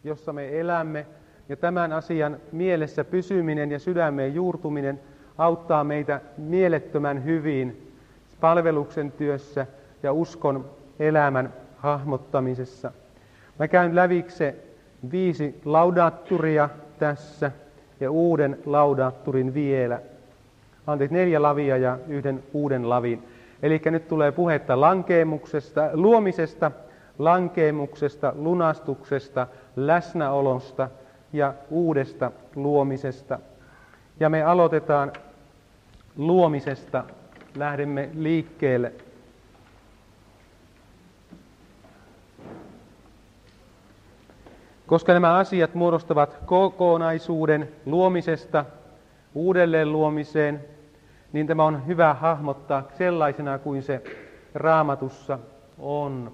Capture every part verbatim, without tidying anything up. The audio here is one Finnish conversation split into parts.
jossa me elämme, ja tämän asian mielessä pysyminen ja sydämeen juurtuminen auttaa meitä mielettömän hyvin palveluksen työssä ja uskon elämän hahmottamisessa. Mä käyn lävitse viisi laudaatturia tässä ja uuden laudaatturin vielä. Anteeksi, neljä lavia ja yhden uuden lavin. Eli nyt tulee puhetta lankeemuksesta, luomisesta, lankeemuksesta, lunastuksesta, läsnäolosta ja uudesta luomisesta. Ja me aloitetaan luomisesta. Lähdemme liikkeelle. Koska nämä asiat muodostavat kokonaisuuden luomisesta uudelleen luomiseen, niin tämä on hyvä hahmottaa sellaisena kuin se Raamatussa on.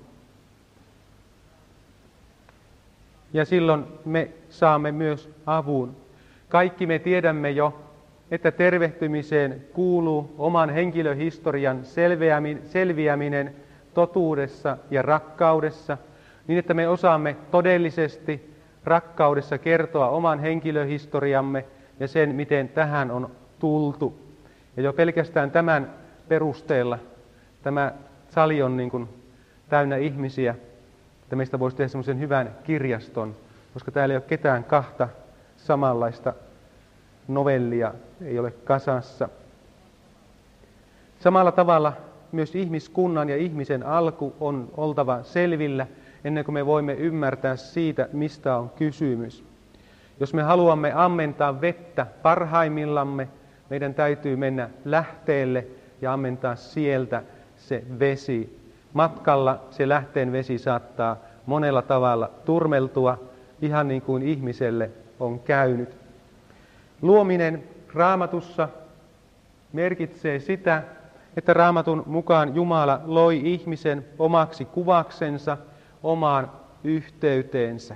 Ja silloin me saamme myös avun. Kaikki me tiedämme jo, että tervehtymiseen kuuluu oman henkilöhistorian selviäminen totuudessa ja rakkaudessa, niin että me osaamme todellisesti rakkaudessa kertoa oman henkilöhistoriamme ja sen, miten tähän on tultu. Ja jo pelkästään tämän perusteella tämä sali on niin kuin täynnä ihmisiä, että meistä voisi tehdä semmoisen hyvän kirjaston, koska täällä ei ole ketään kahta samanlaista novellia, ei ole kasassa. Samalla tavalla myös ihmiskunnan ja ihmisen alku on oltava selvillä, ennen kuin me voimme ymmärtää siitä, mistä on kysymys. Jos me haluamme ammentaa vettä parhaimmillamme, meidän täytyy mennä lähteelle ja ammentaa sieltä se vesi. Matkalla se lähteen vesi saattaa monella tavalla turmeltua, ihan niin kuin ihmiselle on käynyt. Luominen Raamatussa merkitsee sitä, että Raamatun mukaan Jumala loi ihmisen omaksi kuvaksensa, omaan yhteyteensä.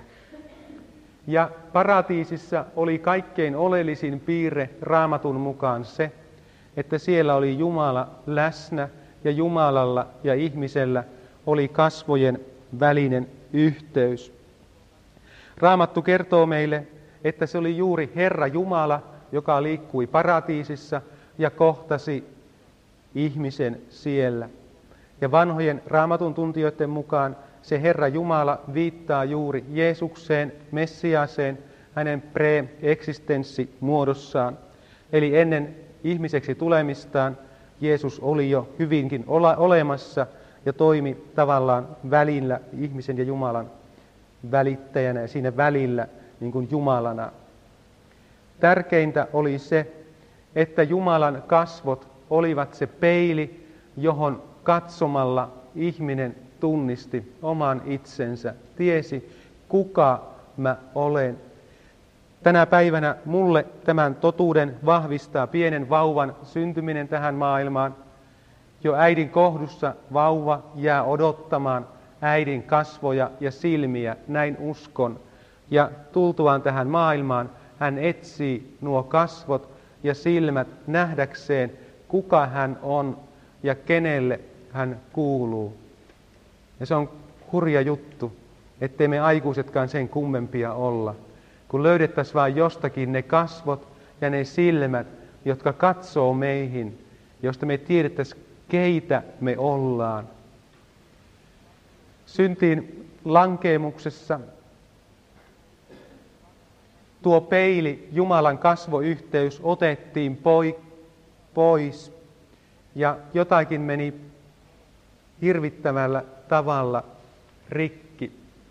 Ja paratiisissa oli kaikkein oleellisin piirre Raamatun mukaan se, että siellä oli Jumala läsnä ja Jumalalla ja ihmisellä oli kasvojen välinen yhteys. Raamattu kertoo meille, että se oli juuri Herra Jumala, joka liikkui paratiisissa ja kohtasi ihmisen siellä. Ja vanhojen Raamatun tuntijoiden mukaan se Herra Jumala viittaa juuri Jeesukseen, Messiaaseen, hänen pre-eksistenssimuodossaan. Eli ennen ihmiseksi tulemistaan Jeesus oli jo hyvinkin olemassa ja toimi tavallaan välillä ihmisen ja Jumalan välittäjänä ja siinä välillä niin kuin Jumalana. Tärkeintä oli se, että Jumalan kasvot olivat se peili, johon katsomalla ihminen tunnisti oman itsensä, tiesi kuka mä olen. Tänä päivänä mulle tämän totuuden vahvistaa pienen vauvan syntyminen tähän maailmaan. Jo äidin kohdussa vauva jää odottamaan äidin kasvoja ja silmiä, näin uskon. Ja tultuaan tähän maailmaan hän etsii nuo kasvot ja silmät nähdäkseen, kuka hän on ja kenelle hän kuuluu. Ja se on hurja juttu, ettei me aikuisetkaan sen kummempia olla. Kun löydettäisiin vain jostakin ne kasvot ja ne silmät, jotka katsoo meihin, josta me tiedettäisiin, keitä me ollaan. Syntiin lankeemuksessa tuo peili, Jumalan kasvoyhteys, otettiin pois ja jotakin meni hirvittävällä tavalla rikki.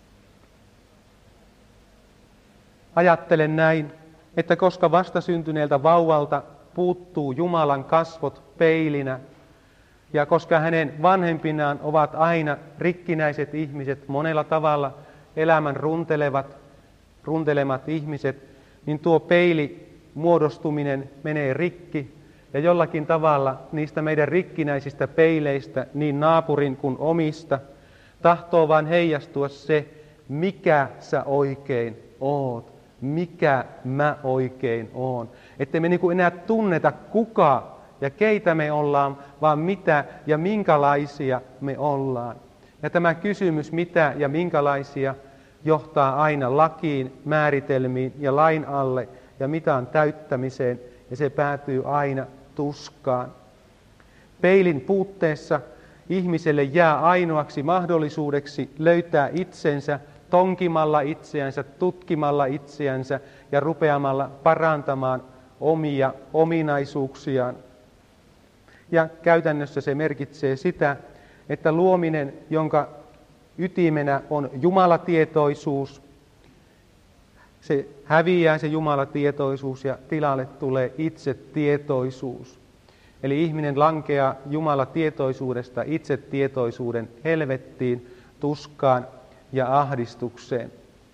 Ajattelen näin, että koska vastasyntyneeltä vauvalta puuttuu Jumalan kasvot peilinä, ja koska hänen vanhempinaan ovat aina rikkinäiset ihmiset, monella tavalla elämän runtelevat, runtelemat ihmiset, niin tuo peili muodostuminen menee rikki, ja jollakin tavalla niistä meidän rikkinäisistä peileistä, niin naapurin kuin omista, tahtoo vain heijastua se, mikä sä oikein oot, mikä mä oikein oon. Ettei me niinku enää tunneta kuka ja keitä me ollaan, vaan mitä ja minkälaisia me ollaan. Ja tämä kysymys, mitä ja minkälaisia, johtaa aina lakiin, määritelmiin ja lain alle ja mitan täyttämiseen, ja se päätyy aina tuskaan. Peilin puutteessa ihmiselle jää ainoaksi mahdollisuudeksi löytää itsensä tonkimalla itseänsä, tutkimalla itseänsä ja rupeamalla parantamaan omia ominaisuuksiaan. Ja käytännössä se merkitsee sitä, että luominen, jonka ytimenä on jumalatietoisuus, se häviää se jumalatietoisuus ja tilalle tulee itsetietoisuus. Eli ihminen lankeaa jumalatietoisuudesta itsetietoisuuden helvettiin, tuskaan ja ahdistukseen.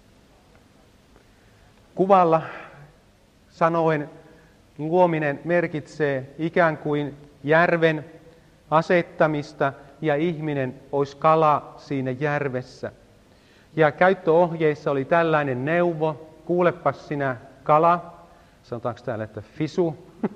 Kuvalla sanoen luominen merkitsee ikään kuin järven asettamista ja ihminen olisi kala siinä järvessä. Ja käyttöohjeissa oli tällainen neuvo, kuulepas sinä kala, sanotaanko täällä, että fisu.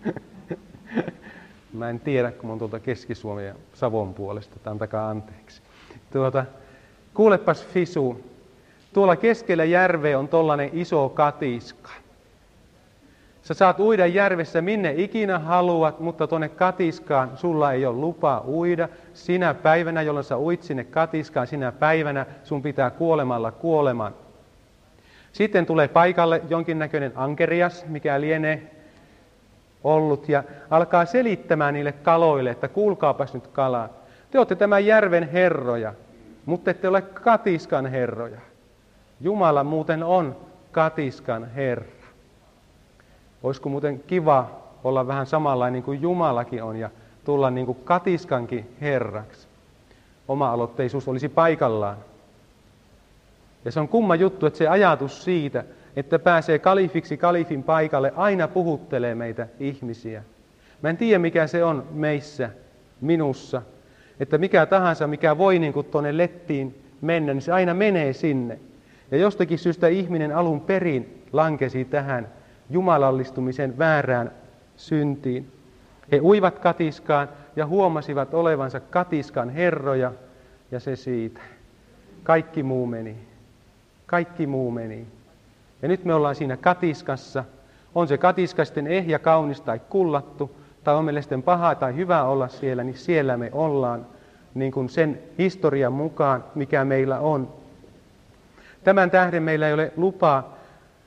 Mä en tiedä, kun mä oon tuolta Keski-Suomen ja Savon puolesta, antakaa anteeksi. Tuota, kuulepas fisu, tuolla keskellä järveä on tollainen iso katiska. Sä saat uida järvessä minne ikinä haluat, mutta tuonne katiskaan sulla ei ole lupa uida. Sinä päivänä, jolloin sä uit sinne katiskaan, sinä päivänä sun pitää kuolemalla kuoleman. Sitten tulee paikalle jonkinnäköinen ankerias, mikä lienee ollut, ja alkaa selittämään niille kaloille, että kuulkaapas nyt kalaa. Te olette tämän järven herroja, mutta ette ole katiskan herroja. Jumala muuten on katiskan herra. Olisiko muuten kiva olla vähän samanlainen kuin Jumalakin on ja tulla niin kuin katiskankin herraksi. Oma-aloitteisuus olisi paikallaan. Ja se on kumma juttu, että se ajatus siitä, että pääsee kalifiksi kalifin paikalle, aina puhuttelee meitä ihmisiä. Mä en tiedä, mikä se on meissä, minussa, että mikä tahansa, mikä voi niin kuin tuonne lettiin mennä, niin se aina menee sinne. Ja jostakin syystä ihminen alun perin lankesi tähän jumalallistumisen väärään syntiin. He uivat katiskaan ja huomasivat olevansa katiskan herroja, ja se siitä. Kaikki muu meni. Kaikki muu meni. Ja nyt me ollaan siinä katiskassa. On se katiska sitten ehjä, kaunis tai kullattu, tai on meille sitten paha tai hyvä olla siellä, niin siellä me ollaan niin kuin sen historian mukaan, mikä meillä on. Tämän tähden meillä ei ole lupaa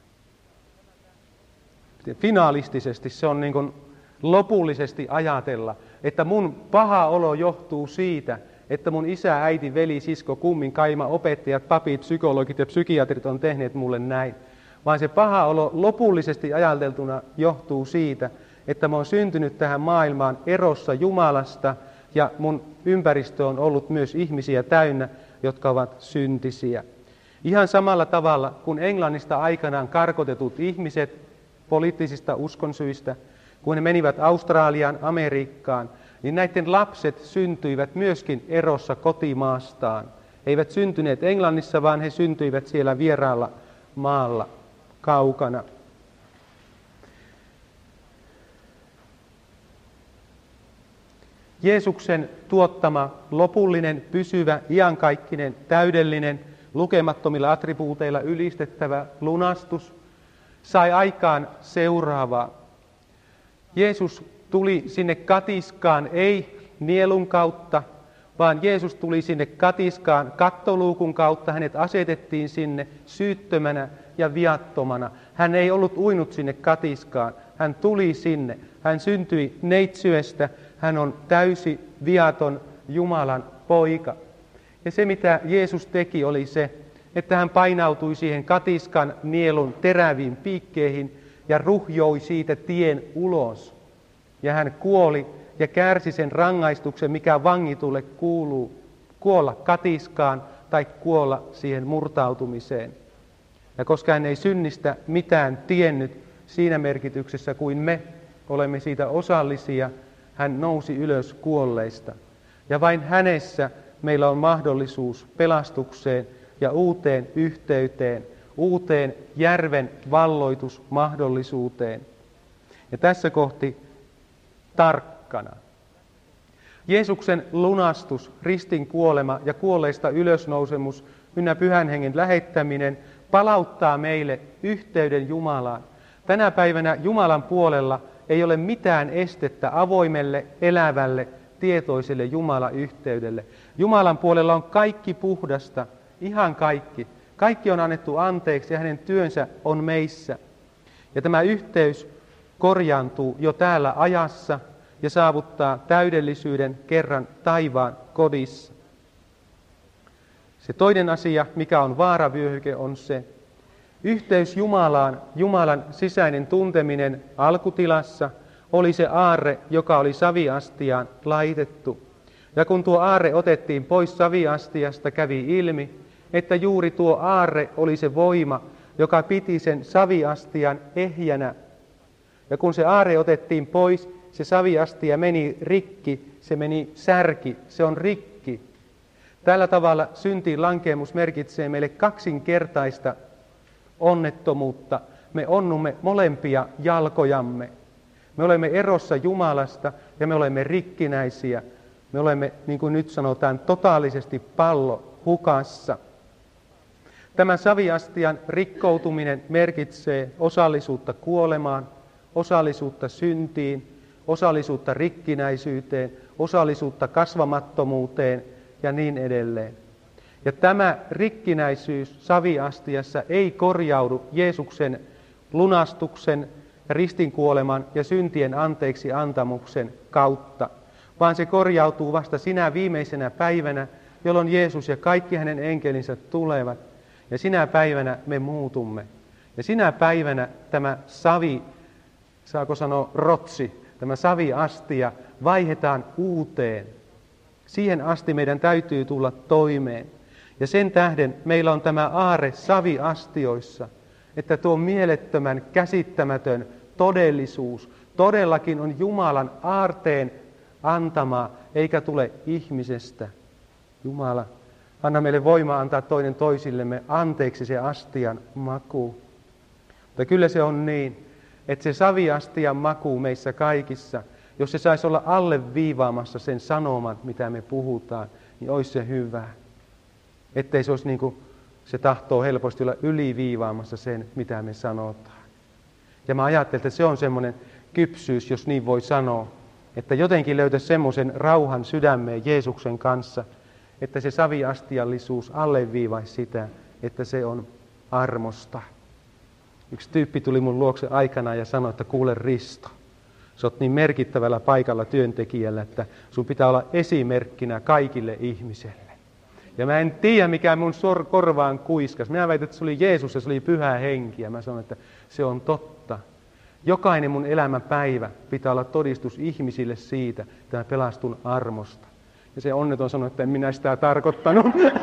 finaalistisesti, se on niin kuin lopullisesti ajatella, että mun paha olo johtuu siitä, että mun isä, äiti, veli, sisko, kummin, kaima, opettajat, papit, psykologit ja psykiatrit on tehneet mulle näin. Vaan se paha olo lopullisesti ajateltuna johtuu siitä, että mä oon syntynyt tähän maailmaan erossa Jumalasta ja mun ympäristö on ollut myös ihmisiä täynnä, jotka ovat syntisiä. Ihan samalla tavalla kuin Englannista aikanaan karkotetut ihmiset poliittisista uskonsyistä, kun he menivät Australiaan, Amerikkaan, niin näiden lapset syntyivät myöskin erossa kotimaastaan. He eivät syntyneet Englannissa, vaan he syntyivät siellä vieraalla maalla kaukana. Jeesuksen tuottama lopullinen, pysyvä, iankaikkinen, täydellinen, lukemattomilla attribuuteilla ylistettävä lunastus sai aikaan seuraavaa. Jeesus tuli sinne katiskaan ei nielun kautta, vaan Jeesus tuli sinne katiskaan kattoluukun kautta. Hänet asetettiin sinne syyttömänä ja viattomana. Hän ei ollut uinut sinne katiskaan. Hän tuli sinne. Hän syntyi neitsyestä. Hän on täysi viaton Jumalan poika. Ja se, mitä Jeesus teki, oli se, että hän painautui siihen katiskan nielun teräviin piikkeihin ja ruhjoi siitä tien ulos. Ja hän kuoli ja kärsi sen rangaistuksen, mikä vangitulle kuuluu, kuolla katiskaan tai kuolla siihen murtautumiseen. Ja koska hän ei synnistä mitään tiennyt siinä merkityksessä kuin me olemme siitä osallisia, hän nousi ylös kuolleista. Ja vain hänessä meillä on mahdollisuus pelastukseen ja uuteen yhteyteen, uuteen järven valloitusmahdollisuuteen. Ja tässä kohti tarkkana. Jeesuksen lunastus, ristin kuolema ja kuolleista ylösnousemus ynnä Pyhän Hengen lähettäminen palauttaa meille yhteyden Jumalaan. Tänä päivänä Jumalan puolella ei ole mitään estettä avoimelle, elävälle, tietoiselle Jumala-yhteydelle. Jumalan puolella on kaikki puhdasta, ihan kaikki. Kaikki on annettu anteeksi ja hänen työnsä on meissä. Ja tämä yhteys korjaantuu jo täällä ajassa ja saavuttaa täydellisyyden kerran taivaan kodissa. Se toinen asia, mikä on vaaravyöhyke, on se yhteys Jumalaan, Jumalan sisäinen tunteminen alkutilassa oli se aarre, joka oli saviastiaan laitettu. Ja kun tuo aarre otettiin pois saviastiasta, kävi ilmi, että juuri tuo aarre oli se voima, joka piti sen saviastian ehjänä. Ja kun se aarre otettiin pois, se saviastia meni rikki, se meni särki, se on rikki. Tällä tavalla syntiin lankeemus merkitsee meille kaksinkertaista onnettomuutta. Me onnumme molempia jalkojamme. Me olemme erossa Jumalasta ja me olemme rikkinäisiä. Me olemme, niin kuin nyt sanotaan, totaalisesti pallo hukassa. Tämä saviastian rikkoutuminen merkitsee osallisuutta kuolemaan, osallisuutta syntiin, osallisuutta rikkinäisyyteen, osallisuutta kasvamattomuuteen ja niin edelleen. Ja tämä rikkinäisyys saviastiassa ei korjaudu Jeesuksen lunastuksen, ristinkuoleman ja syntien anteeksi antamuksen kautta, vaan se korjautuu vasta sinä viimeisenä päivänä, jolloin Jeesus ja kaikki hänen enkelinsä tulevat. Ja sinä päivänä me muutumme. Ja sinä päivänä tämä savi, saako sanoa rotsi, tämä saviastia vaihdetaan uuteen. Siihen asti meidän täytyy tulla toimeen. Ja sen tähden meillä on tämä aarre saviastioissa, että tuo mielettömän, käsittämätön todellisuus todellakin on Jumalan aarteen antamaa, eikä tule ihmisestä. Jumala, anna meille voimaa antaa toinen toisillemme anteeksi se astian maku. Mutta kyllä se on niin, että se saviastian maku meissä kaikissa, jos se saisi olla alleviivaamassa sen sanoman, mitä me puhutaan, niin olisi se hyvä. Ettei se olisi niin kuin se tahtoo helposti olla yliviivaamassa sen, mitä me sanotaan. Ja mä ajattelen, että se on semmoinen kypsyys, jos niin voi sanoa, että jotenkin löytäisi semmoisen rauhan sydämeen Jeesuksen kanssa, että se saviastiallisuus alleviivaisi sitä, että se on armosta. Yksi tyyppi tuli mun luokse aikana ja sanoi, että kuule Risto, sä oot niin merkittävällä paikalla työntekijällä, että sun pitää olla esimerkkinä kaikille ihmisille. Ja mä en tiedä, mikä mun sor- korvaan kuiskas. Minä väitän, että se oli Jeesus ja se oli Pyhä Henki. Ja mä sanon, että se on totta. Jokainen mun elämän päivä pitää olla todistus ihmisille siitä, että mä pelastun armosta. Ja se onneton sanoi, että en minä sitä tarkoittanut.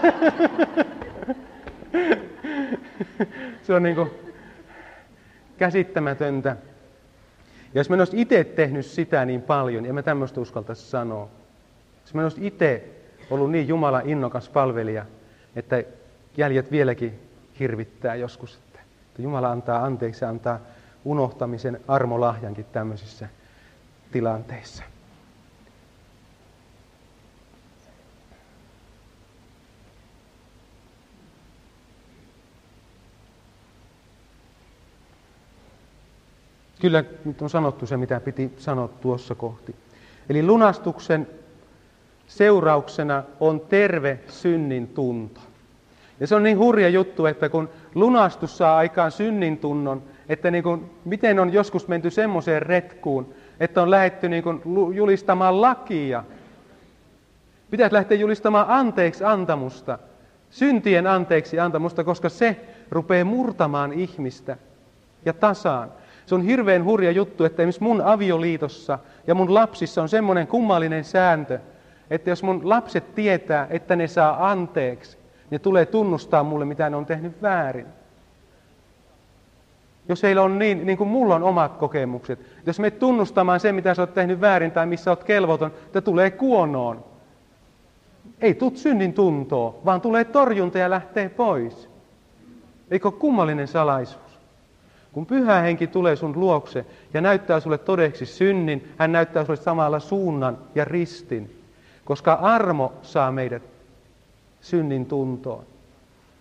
Se on niin kuin käsittämätöntä. Ja jos mä en olisi itse tehnyt sitä niin paljon, ja mä tämmöistä uskaltaisi sanoa. Jos mä en olisi itse ollut niin Jumalan innokas palvelija, että jäljet vieläkin hirvittää joskus, että Jumala antaa anteeksi ja antaa unohtamisen armolahjankin tämmöisissä tilanteissa. Kyllä nyt on sanottu se, mitä piti sanoa tuossa kohti. Eli lunastuksen seurauksena on terve synnin tunto. Ja se on niin hurja juttu, että kun lunastus saa aikaan synnin tunnon, että niin kuin, miten on joskus menty semmoiseen retkuun, että on lähdetty niin kuin julistamaan lakia. Pitäisi lähteä julistamaan anteeksi antamusta, syntien anteeksi antamusta, koska se rupeaa murtamaan ihmistä ja tasaan. Se on hirveän hurja juttu, että esimerkiksi mun avioliitossa ja mun lapsissa on semmoinen kummallinen sääntö, että jos mun lapset tietää, että ne saa anteeksi, ne tulee tunnustaa mulle, mitä ne on tehnyt väärin. Jos heillä on niin, niin kuin mulla on omat kokemukset, jos me tunnustamaan se, mitä sä oot tehnyt väärin tai missä oot kelvoton, että tulee kuonoon. Ei tule synnin tuntoa, vaan tulee torjunta ja lähtee pois. Eikö ole kummallinen salaisuus? Kun Pyhä Henki tulee sun luokse ja näyttää sulle todeksi synnin, hän näyttää sulle samalla suunnan ja ristin. Koska armo saa meidät synnin tuntoon.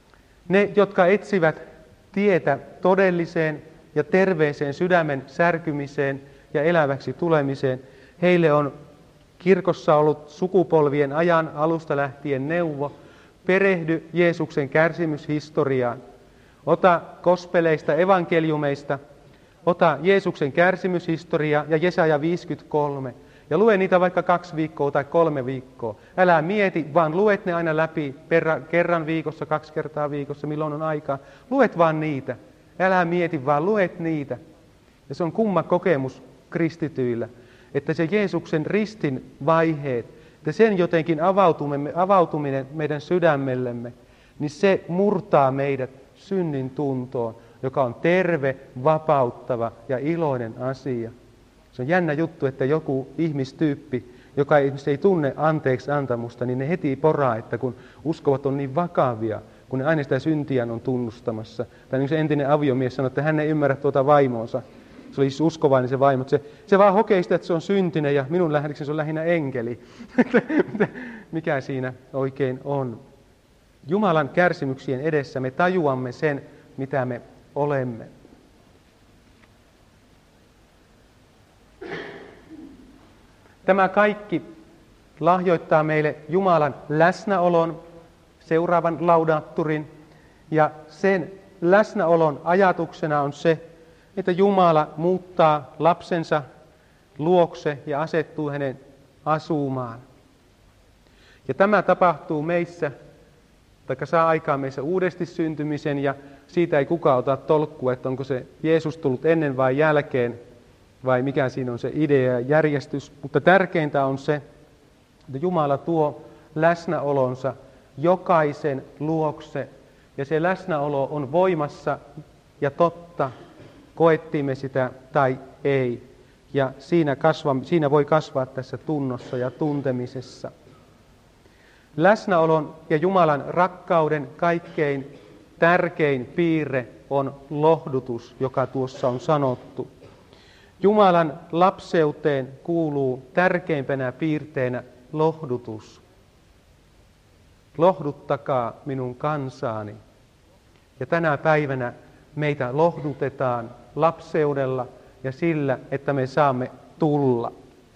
Ne, jotka etsivät tietä todelliseen ja terveeseen sydämen särkymiseen ja eläväksi tulemiseen, heille on kirkossa ollut sukupolvien ajan alusta lähtien neuvo: perehdy Jeesuksen kärsimyshistoriaan. Ota gospeleista, evankeliumeista, ota Jeesuksen kärsimyshistoria ja Jesaja viisikymmentäkolme ja lue niitä vaikka kaksi viikkoa tai kolme viikkoa. Älä mieti, vaan luet ne aina läpi perra, kerran viikossa, kaksi kertaa viikossa, milloin on aikaa. Luet vaan niitä. Älä mieti, vaan luet niitä. Ja se on kumma kokemus kristityillä, että se Jeesuksen ristin vaiheet, että sen jotenkin avautuminen meidän sydämellemme, niin se murtaa meidät synnin tuntoon, joka on terve, vapauttava ja iloinen asia. Se on jännä juttu, että joku ihmistyyppi, joka ei tunne anteeksi antamusta, niin ne heti poraa, että kun uskovat on niin vakavia, kun ne aina sitä syntiään on tunnustamassa. Tai niin se entinen aviomies sanoi, että hän ei ymmärrä tuota vaimoonsa. Se oli siis uskovainen se vaimo. Se, se vaan hokee sitä, että se on syntinen ja minun lähdekseni se on lähinnä enkeli. Mikä siinä oikein on? Jumalan kärsimyksien edessä me tajuamme sen, mitä me olemme. Tämä kaikki lahjoittaa meille Jumalan läsnäolon, seuraavan laudaatturin, ja sen läsnäolon ajatuksena on se, että Jumala muuttaa lapsensa luokse ja asettuu hänen asumaan. Ja tämä tapahtuu meissä, tai saa aikaan meissä uudesti syntymisen, ja siitä ei kukaan ota tolkkua, että onko se Jeesus tullut ennen vai jälkeen, vai mikä siinä on se idea ja järjestys. Mutta tärkeintä on se, että Jumala tuo läsnäolonsa jokaisen luokse, ja se läsnäolo on voimassa ja totta, koettiin me sitä tai ei. Ja siinä, kasva, siinä voi kasvaa tässä tunnossa ja tuntemisessa. Läsnäolon ja Jumalan rakkauden kaikkein tärkein piirre on lohdutus, joka tuossa on sanottu. Jumalan lapseuteen kuuluu tärkeimpänä piirteenä lohdutus. Lohduttakaa minun kansaani. Ja tänä päivänä meitä lohdutetaan lapseudella ja sillä, että me saamme tulla.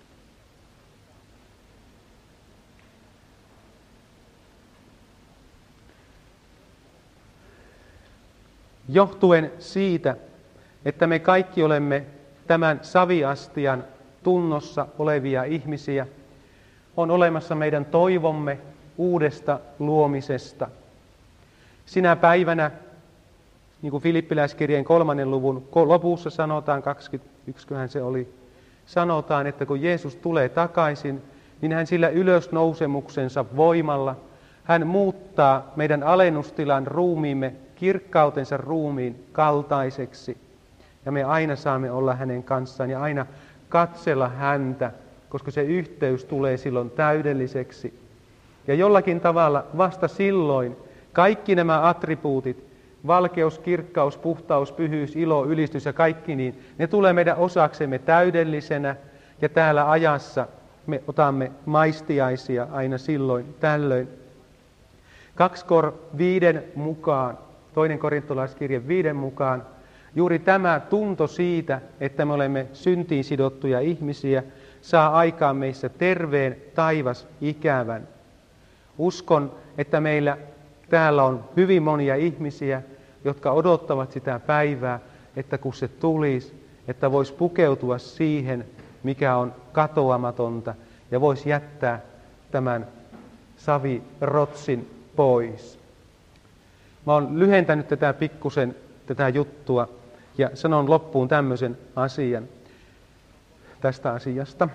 Johtuen siitä, että me kaikki olemme tämän saviastian tunnossa olevia ihmisiä, on olemassa meidän toivomme uudesta luomisesta. Sinä päivänä, niin kuin Filippiläiskirjeen kolmannen luvun lopussa sanotaan, kaksikymmentäyksiköhän se oli, sanotaan, että kun Jeesus tulee takaisin, niin hän sillä ylösnousemuksensa voimalla, hän muuttaa meidän alennustilan ruumiimme kirkkautensa ruumiin kaltaiseksi. Ja me aina saamme olla hänen kanssaan ja aina katsella häntä, koska se yhteys tulee silloin täydelliseksi. Ja jollakin tavalla vasta silloin kaikki nämä attribuutit, valkeus, kirkkaus, puhtaus, pyhyys, ilo, ylistys ja kaikki niin, ne tulee meidän osaksemme täydellisenä ja täällä ajassa me otamme maistiaisia aina silloin tällöin. Kaksi kor viiden mukaan, toinen korintolaiskirje viiden mukaan, juuri tämä tunto siitä, että me olemme syntiin sidottuja ihmisiä, saa aikaan meissä terveen taivas ikävän. Uskon, että meillä täällä on hyvin monia ihmisiä, jotka odottavat sitä päivää, että kun se tulisi, että voisi pukeutua siihen, mikä on katoamatonta, ja voisi jättää tämän savirotsin pois. Mä oon lyhentänyt tätä pikkusen, tätä juttua, ja sanon loppuun tämmöisen asian tästä asiasta.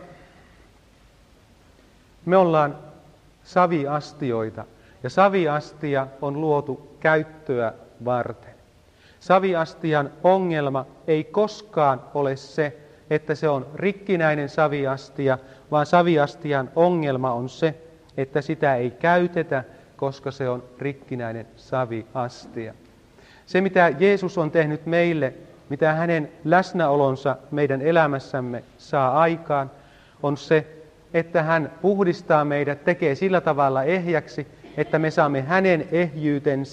Me ollaan saviastioita, ja saviastia on luotu käyttöä varten. Saviastian ongelma ei koskaan ole se, että se on rikkinäinen saviastia, vaan saviastian ongelma on se, että sitä ei käytetä, koska se on rikkinäinen saviastia. Se, mitä Jeesus on tehnyt meille, mitä hänen läsnäolonsa meidän elämässämme saa aikaan, on se, että hän puhdistaa meidät, tekee sillä tavalla ehjäksi, että me saamme hänen ehjyytensä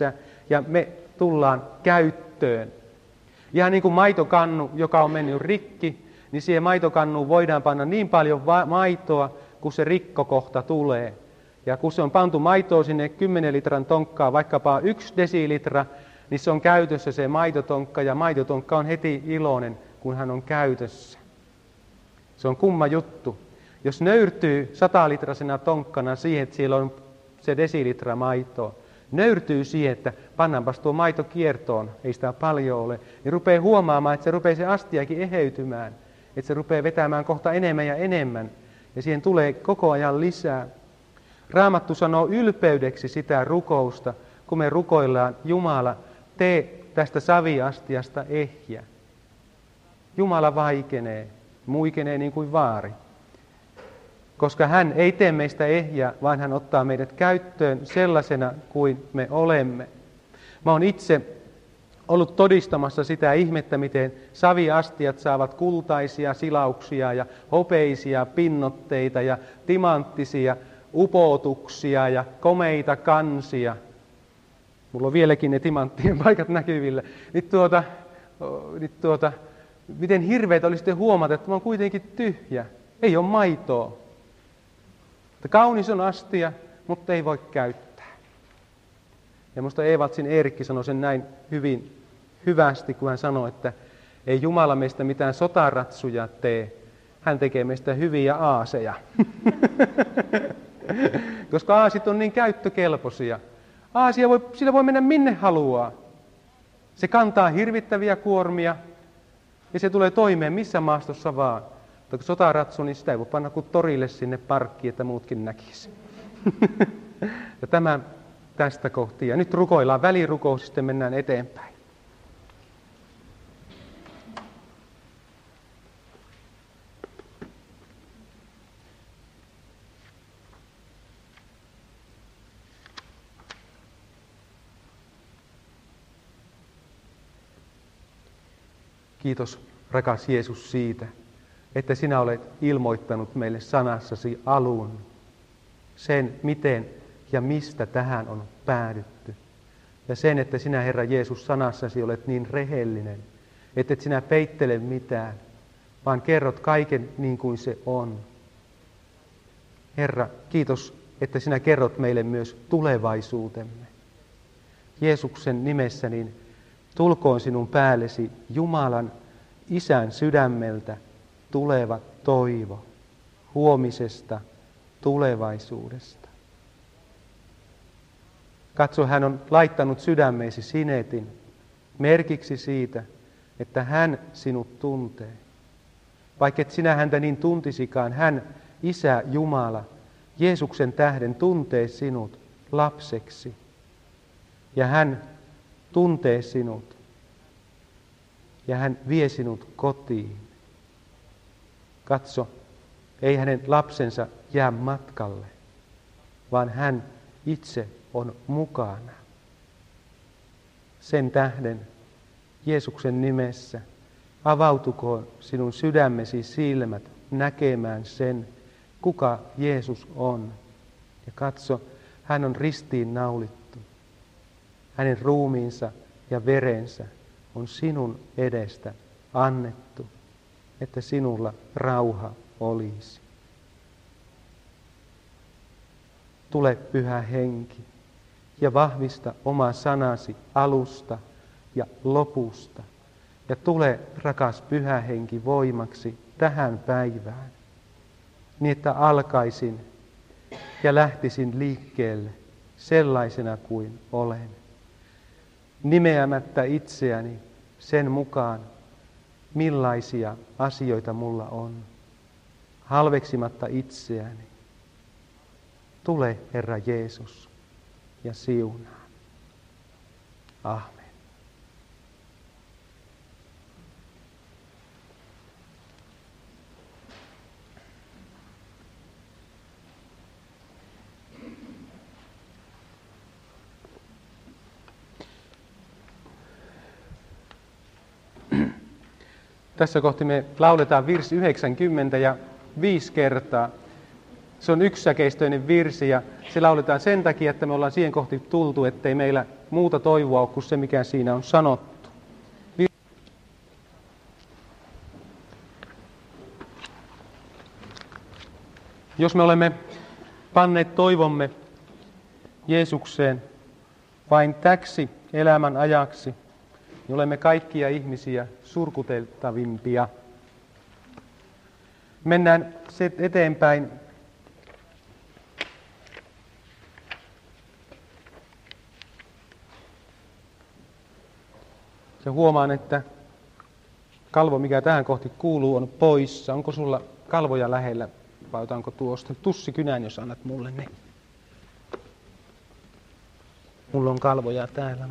ja me tullaan käyttöön. Ihan niin kuin maitokannu, joka on mennyt rikki, niin siihen maitokannuun voidaan panna niin paljon maitoa, kun se rikkokohta tulee. Ja kun se on pantu maitoa sinne kymmenen litran tonkkaan, vaikkapa yksi desilitra, niin se on käytössä se maitotonkka, ja maitotonkka on heti iloinen, kun hän on käytössä. Se on kumma juttu. Jos nöyrtyy satalitrasena tonkkana siihen, että siellä on se desilitra maitoa, nöyrtyy siihen, että pannaanpas tuo maito kiertoon, ei sitä paljon ole, niin rupeaa huomaamaan, että se rupeaa se astiakin eheytymään, että se rupeaa vetämään kohta enemmän ja enemmän, ja siihen tulee koko ajan lisää. Raamattu sanoo ylpeydeksi sitä rukousta, kun me rukoillaan, Jumala, tee tästä saviastiasta ehjä. Jumala vaikenee, muikenee niin kuin vaari. Koska hän ei tee meistä ehjää, vaan hän ottaa meidät käyttöön sellaisena kuin me olemme. Mä oon itse ollut todistamassa sitä ihmettä, miten saviastiat saavat kultaisia silauksia ja hopeisia pinnotteita ja timanttisia upotuksia ja komeita kansia. Mulla on vieläkin ne timanttien paikat näkyvillä. Nyt tuota, nyt tuota, miten hirveitä oli sitten huomata, että mä oon kuitenkin tyhjä. Ei ole maitoa. Kaunis on astia, mutta ei voi käyttää. Ja minusta Eevaltsin Eerikki sanoi sen näin hyvin hyvästi, kun hän sanoi, että ei Jumala meistä mitään sotaratsuja tee. Hän tekee meistä hyviä aaseja. Koska aasit on niin käyttökelpoisia. Aasia voi, sillä voi mennä minne haluaa. Se kantaa hirvittäviä kuormia ja se tulee toimeen missä maastossa vaan. Mutta kun sotaratsu, niin sitä ei voi panna kuin torille sinne parkkiin, että muutkin näkisi. Ja tämä tästä kohti. Ja nyt rukoillaan välirukous, sitten mennään eteenpäin. Kiitos, rakas Jeesus, siitä, että sinä olet ilmoittanut meille sanassasi alun, sen miten ja mistä tähän on päädytty. Ja sen, että sinä, Herra Jeesus, sanassasi olet niin rehellinen, että et sinä peittele mitään, vaan kerrot kaiken niin kuin se on. Herra, kiitos, että sinä kerrot meille myös tulevaisuutemme. Jeesuksen nimessä niin tulkoon sinun päällesi Jumalan Isän sydämeltä tuleva toivo huomisesta tulevaisuudesta. Katso, hän on laittanut sydämeesi sinetin merkiksi siitä, että hän sinut tuntee. Vaikka et sinä häntä niin tuntisikaan, hän, Isä Jumala, Jeesuksen tähden tuntee sinut lapseksi. Ja hän tuntee sinut. Ja hän vie sinut kotiin. Katso, ei hänen lapsensa jää matkalle, vaan hän itse on mukana. Sen tähden Jeesuksen nimessä avautukoon sinun sydämesi silmät näkemään sen, kuka Jeesus on. Ja katso, hän on ristiin naulittu. Hänen ruumiinsa ja verensä on sinun edestä annettu, että sinulla rauha olisi. Tule, Pyhä Henki, ja vahvista oma sanasi alusta ja lopusta. Ja tule, rakas Pyhä Henki, voimaksi tähän päivään, niin että alkaisin ja lähtisin liikkeelle sellaisena kuin olen. Nimeämättä itseäni sen mukaan, millaisia asioita mulla on. Halveksimatta itseäni. Tule, Herra Jeesus, ja siunaa. Amen. Tässä kohti me lauletaan virsi yhdeksänkymmentä ja viisi kertaa. Se on yksisäkeistöinen virsi ja se lauletaan sen takia, että me ollaan siihen kohti tultu, ettei meillä muuta toivoa ole kuin se, mikä siinä on sanottu. Jos me olemme panneet toivomme Jeesukseen vain täksi elämän ajaksi, niin olemme kaikkia ihmisiä surkuteltavimpia. Mennään eteenpäin. Ja huomaan, että kalvo, mikä tähän kohti kuuluu, on poissa. Onko sulla kalvoja lähellä vai otanko tuosta tussikynän, jos annat mulle ne? Mulla on kalvoja täällä.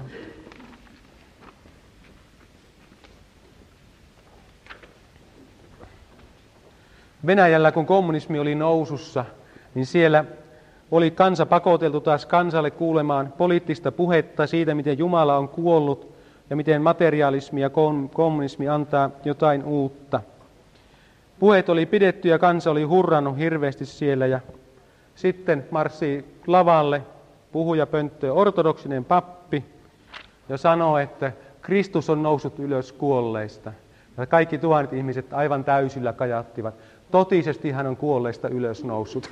Venäjällä, kun kommunismi oli nousussa, niin siellä oli kansa pakoteltu taas kansalle kuulemaan poliittista puhetta siitä, miten Jumala on kuollut ja miten materialismi ja kommunismi antaa jotain uutta. Puheet oli pidetty ja kansa oli hurrannut hirveästi siellä ja sitten marssii lavalle puhujapönttöön ortodoksinen pappi ja sanoo, että Kristus on noussut ylös kuolleista. Ja kaikki tuhannet ihmiset aivan täysillä kajattivat. Totisesti hän on kuolleista ylös noussut.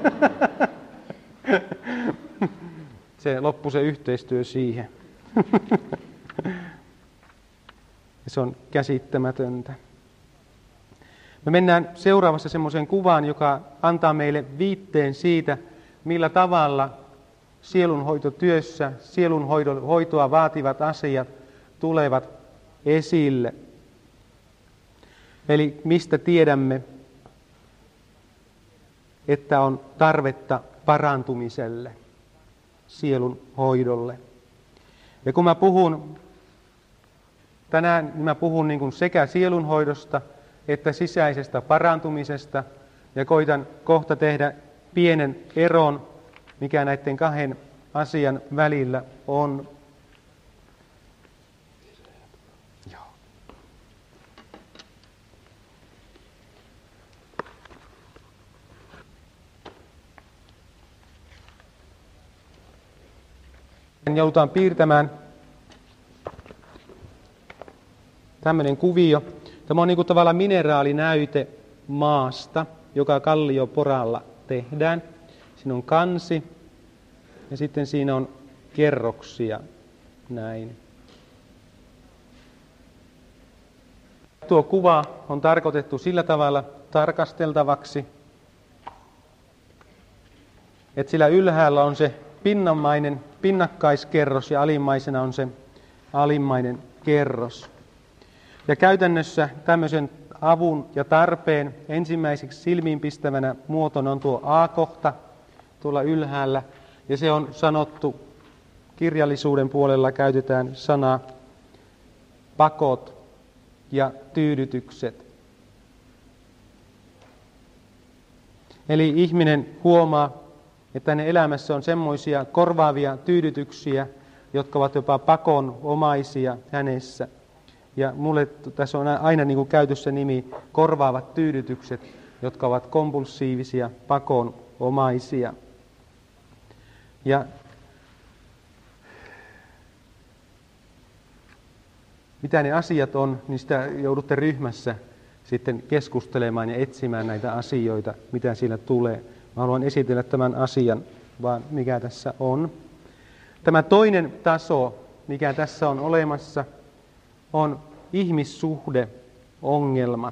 Se loppui se yhteistyö siihen. Se on käsittämätöntä. Me mennään seuraavassa semmoiseen kuvaan, joka antaa meille viitteen siitä, millä tavalla sielunhoitotyössä sielunhoitoa vaativat asiat tulevat esille. Eli mistä tiedämme, että on tarvetta parantumiselle, sielun hoidolle. Ja kun mä puhun tänään, niin mä puhun niin kuin sekä sielunhoidosta että sisäisestä parantumisesta ja koitan kohta tehdä pienen eron, mikä näiden kahden asian välillä on. Joudutaan piirtämään tämmöinen kuvio. Tämä on niin kuin tavallaan mineraalinäyte maasta, joka kallioporalla tehdään. Siinä on kansi ja sitten siinä on kerroksia näin. Tuo kuva on tarkoitettu sillä tavalla tarkasteltavaksi, että sillä ylhäällä on se pinnanmainen pinnakkaiskerros ja alimmaisena on se alimmainen kerros. Ja käytännössä tämmöisen avun ja tarpeen ensimmäiseksi silmiinpistävänä muotona on tuo A-kohta tuolla ylhäällä. Ja se on sanottu, kirjallisuuden puolella käytetään sanaa pakot ja tyydytykset. Eli ihminen huomaa, että hänen elämässä on semmoisia korvaavia tyydytyksiä, jotka ovat jopa pakonomaisia hänessä. Ja mulle tässä on aina niin kuin käytössä nimi korvaavat tyydytykset, jotka ovat kompulsiivisia, pakonomaisia. Ja mitä ne asiat on, niin sitä joudutte ryhmässä sitten keskustelemaan ja etsimään näitä asioita, mitä siinä tulee. Mä haluan esitellä tämän asian, vaan mikä tässä on. Tämä toinen taso, mikä tässä on olemassa, on ihmissuhdeongelmat.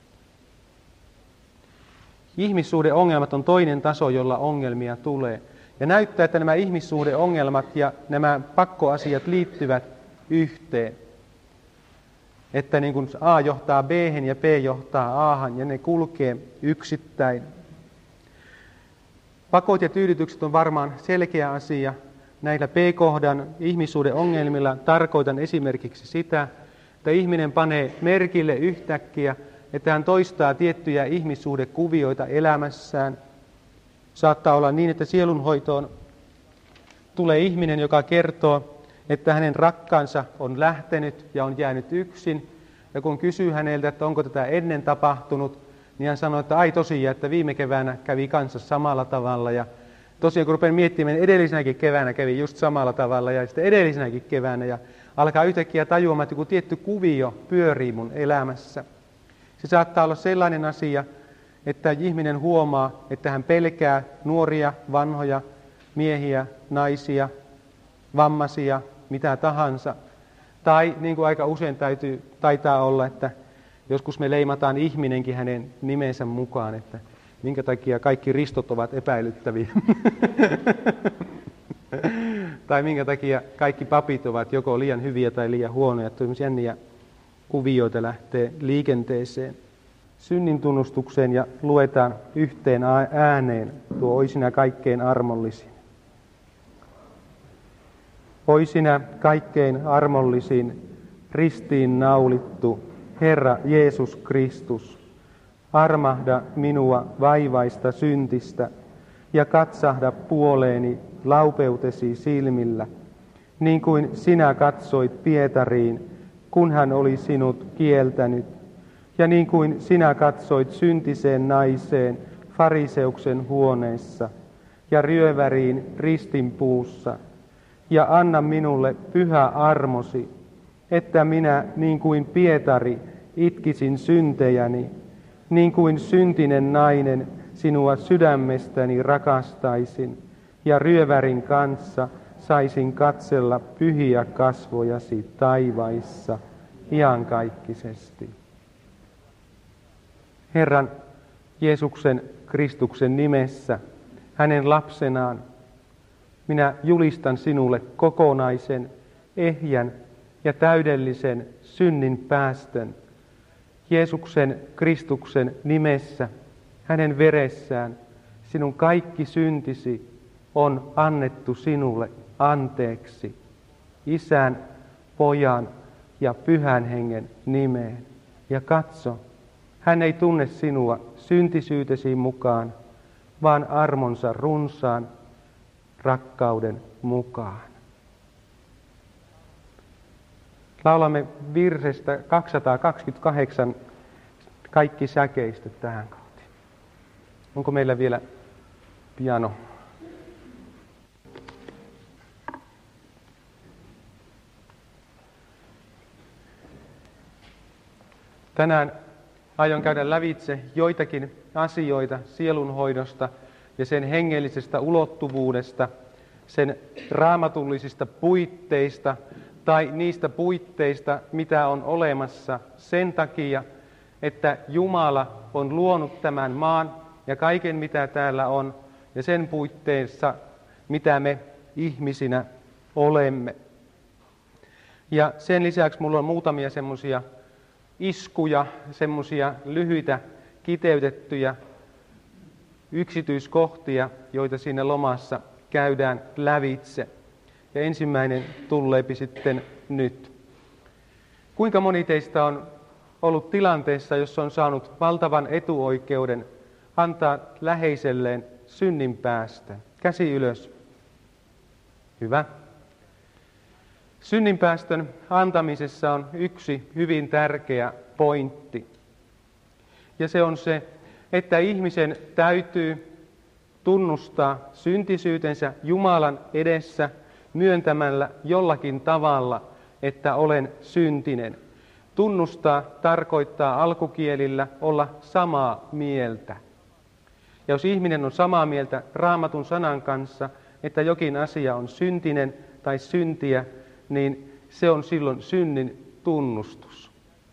Ihmissuhdeongelmat on toinen taso, jolla ongelmia tulee. Ja näyttää, että nämä ihmissuhdeongelmat ja nämä pakkoasiat liittyvät yhteen. Että niin kuin A johtaa B:hen ja B johtaa Ahan ja ne kulkee yksittäin. Pakot ja tyydytykset on varmaan selkeä asia. Näillä B-kohdan ihmissuhdeongelmilla tarkoitan esimerkiksi sitä, että ihminen panee merkille yhtäkkiä, että hän toistaa tiettyjä ihmissuhdekuvioita elämässään. Saattaa olla niin, että sielunhoitoon tulee ihminen, joka kertoo, että hänen rakkaansa on lähtenyt ja on jäänyt yksin. Ja kun kysyy häneltä, että onko tätä ennen tapahtunut, niin hän sanoi, että ai tosiaan, että viime keväänä kävi kanssa samalla tavalla. Ja tosiaan kun rupean miettimään, edellisenäkin keväänä kävi just samalla tavalla ja sitten edellisenäkin keväänä. Ja alkaa yhtäkkiä tajuamaan, että joku tietty kuvio pyörii mun elämässä. Se saattaa olla sellainen asia, että ihminen huomaa, että hän pelkää nuoria, vanhoja, miehiä, naisia, vammaisia, mitä tahansa. Tai niin kuin aika usein täytyy, taitaa olla, että joskus me leimataan ihminenkin hänen nimensä mukaan, että minkä takia kaikki ristot ovat epäilyttäviä. Tai minkä takia kaikki papit ovat joko liian hyviä tai liian huonoja. Tuollaisia jänniä kuvioita lähtee liikenteeseen. Synnin tunnustukseen ja luetaan yhteen ääneen tuo oi sinä kaikkein armollisin. Oi sinä kaikkein armollisin, ristiin naulittu Herra Jeesus Kristus, armahda minua vaivaista syntistä ja katsahda puoleeni laupeutesi silmillä, niin kuin sinä katsoit Pietariin, kun hän oli sinut kieltänyt, ja niin kuin sinä katsoit syntiseen naiseen fariseuksen huoneessa ja ryöväriin ristinpuussa, ja anna minulle pyhä armosi, että minä niin kuin Pietari itkisin syntejäni, niin kuin syntinen nainen sinua sydämestäni rakastaisin, ja ryövärin kanssa saisin katsella pyhiä kasvojasi taivaissa iankaikkisesti. Herran Jeesuksen Kristuksen nimessä, hänen lapsenaan, minä julistan sinulle kokonaisen, ehjän ja täydellisen synnin päästön. Jeesuksen Kristuksen nimessä, hänen veressään, sinun kaikki syntisi on annettu sinulle anteeksi. Isän, Pojan ja Pyhän Hengen nimeen. Ja katso, hän ei tunne sinua syntisyytesi mukaan, vaan armonsa runsaan rakkauden mukaan. Laulamme virrestä kaksisataakaksikymmentäkahdeksan kaikki säkeistöt tähän kohti. Onko meillä vielä piano? Tänään aion käydä lävitse joitakin asioita sielunhoidosta ja sen hengellisestä ulottuvuudesta, sen raamatullisista puitteista tai niistä puitteista, mitä on olemassa sen takia, että Jumala on luonut tämän maan ja kaiken, mitä täällä on, ja sen puitteissa, mitä me ihmisinä olemme. Ja sen lisäksi minulla on muutamia semmoisia iskuja, semmoisia lyhyitä, kiteytettyjä yksityiskohtia, joita siinä lomassa käydään lävitse. Ja ensimmäinen tulleepi sitten nyt. Kuinka moni teistä on ollut tilanteessa, jossa on saanut valtavan etuoikeuden antaa läheiselleen synninpäästön? Käsi ylös. Hyvä. Synninpäästön antamisessa on yksi hyvin tärkeä pointti. Ja se on se, että ihmisen täytyy tunnustaa syntisyytensä Jumalan edessä myöntämällä jollakin tavalla, että olen syntinen. Tunnustaa tarkoittaa alkukielillä olla samaa mieltä. Ja jos ihminen on samaa mieltä Raamatun sanan kanssa, että jokin asia on syntinen tai syntiä, niin se on silloin synnin tunnustus.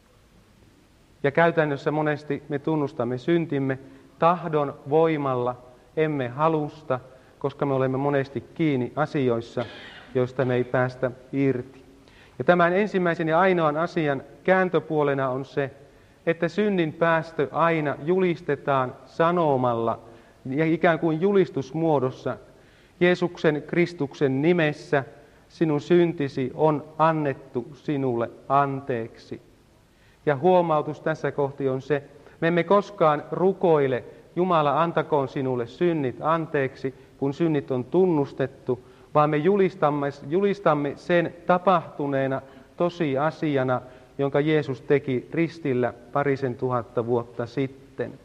Ja käytännössä monesti me tunnustamme syntimme tahdon voimalla, emme halusta, koska me olemme monesti kiinni asioissa, joista me ei päästä irti. Ja tämän ensimmäisen ja ainoan asian kääntöpuolena on se, että synnin päästö aina julistetaan sanomalla ja ikään kuin julistusmuodossa Jeesuksen Kristuksen nimessä sinun syntisi on annettu sinulle anteeksi. Ja huomautus tässä kohti on se, me emme koskaan rukoile, Jumala antakoon sinulle synnit anteeksi, kun synnit on tunnustettu, vaan me julistamme, julistamme sen tapahtuneena tosiasiana, jonka Jeesus teki ristillä parisen tuhatta vuotta sitten.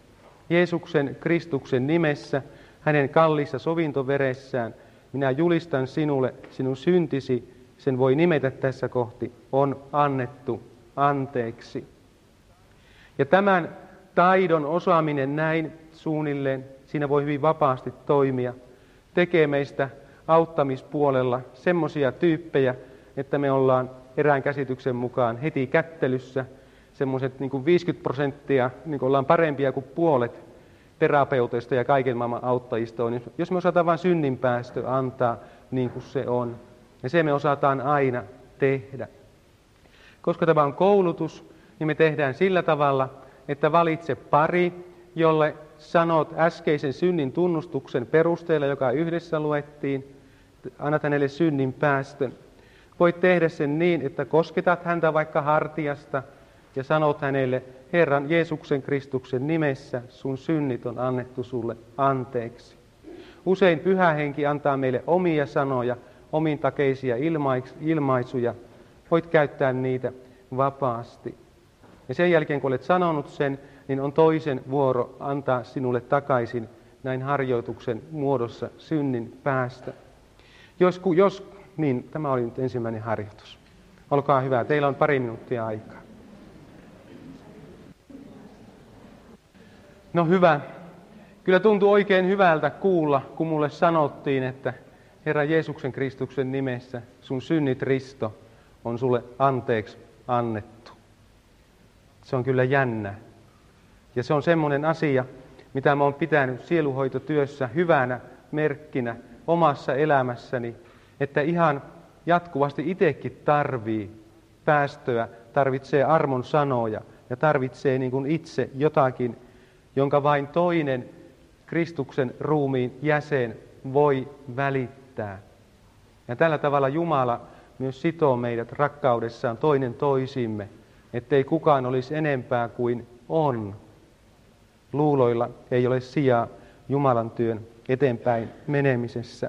Jeesuksen Kristuksen nimessä, hänen kalliissa sovintoveressään, minä julistan sinulle, sinun syntisi, sen voi nimetä tässä kohti, on annettu anteeksi. Ja tämän taidon osaaminen näin suunnilleen, siinä voi hyvin vapaasti toimia, tekee meistä auttamispuolella semmoisia tyyppejä, että me ollaan erään käsityksen mukaan heti kättelyssä, semmoiset niin kuin viisikymmentä prosenttia, niin kuin ollaan parempia kuin puolet terapeuteista ja kaiken maailman auttajista on, jos me osataan vain synninpäästö antaa niin kuin se on. Ja se me osataan aina tehdä. Koska tämä on koulutus, niin me tehdään sillä tavalla, että valitse pari, jolle sanot äskeisen synnin tunnustuksen perusteella, joka yhdessä luettiin, annat hänelle synnin päästön. Voit tehdä sen niin, että kosketat häntä vaikka hartiasta ja sanot hänelle, Herran Jeesuksen Kristuksen nimessä sun synnit on annettu sulle anteeksi. Usein Pyhä Henki antaa meille omia sanoja, omintakeisia ilmaisuja. Voit käyttää niitä vapaasti. Ja sen jälkeen, kun olet sanonut sen, niin on toisen vuoro antaa sinulle takaisin näin harjoituksen muodossa synnin päästä. Jos, jos, niin tämä oli nyt ensimmäinen harjoitus. Olkaa hyvä, teillä on pari minuuttia aikaa. No hyvä. Kyllä tuntuu oikein hyvältä kuulla, kun mulle sanottiin, että Herra Jeesuksen Kristuksen nimessä sun synnit, Risto, on sulle anteeksi annettu. Se on kyllä jännä. Ja se on semmoinen asia, mitä mä oon pitänyt sieluhoitotyössä hyvänä merkkinä omassa elämässäni, että ihan jatkuvasti itsekin tarvii päästöä, tarvitsee armon sanoja ja tarvitsee niin kuin itse jotakin, jonka vain toinen Kristuksen ruumiin jäsen voi välittää. Ja tällä tavalla Jumala myös sitoo meidät rakkaudessaan toinen toisimme, ettei kukaan olisi enempää kuin on. Luuloilla ei ole sijaa Jumalan työn eteenpäin menemisessä.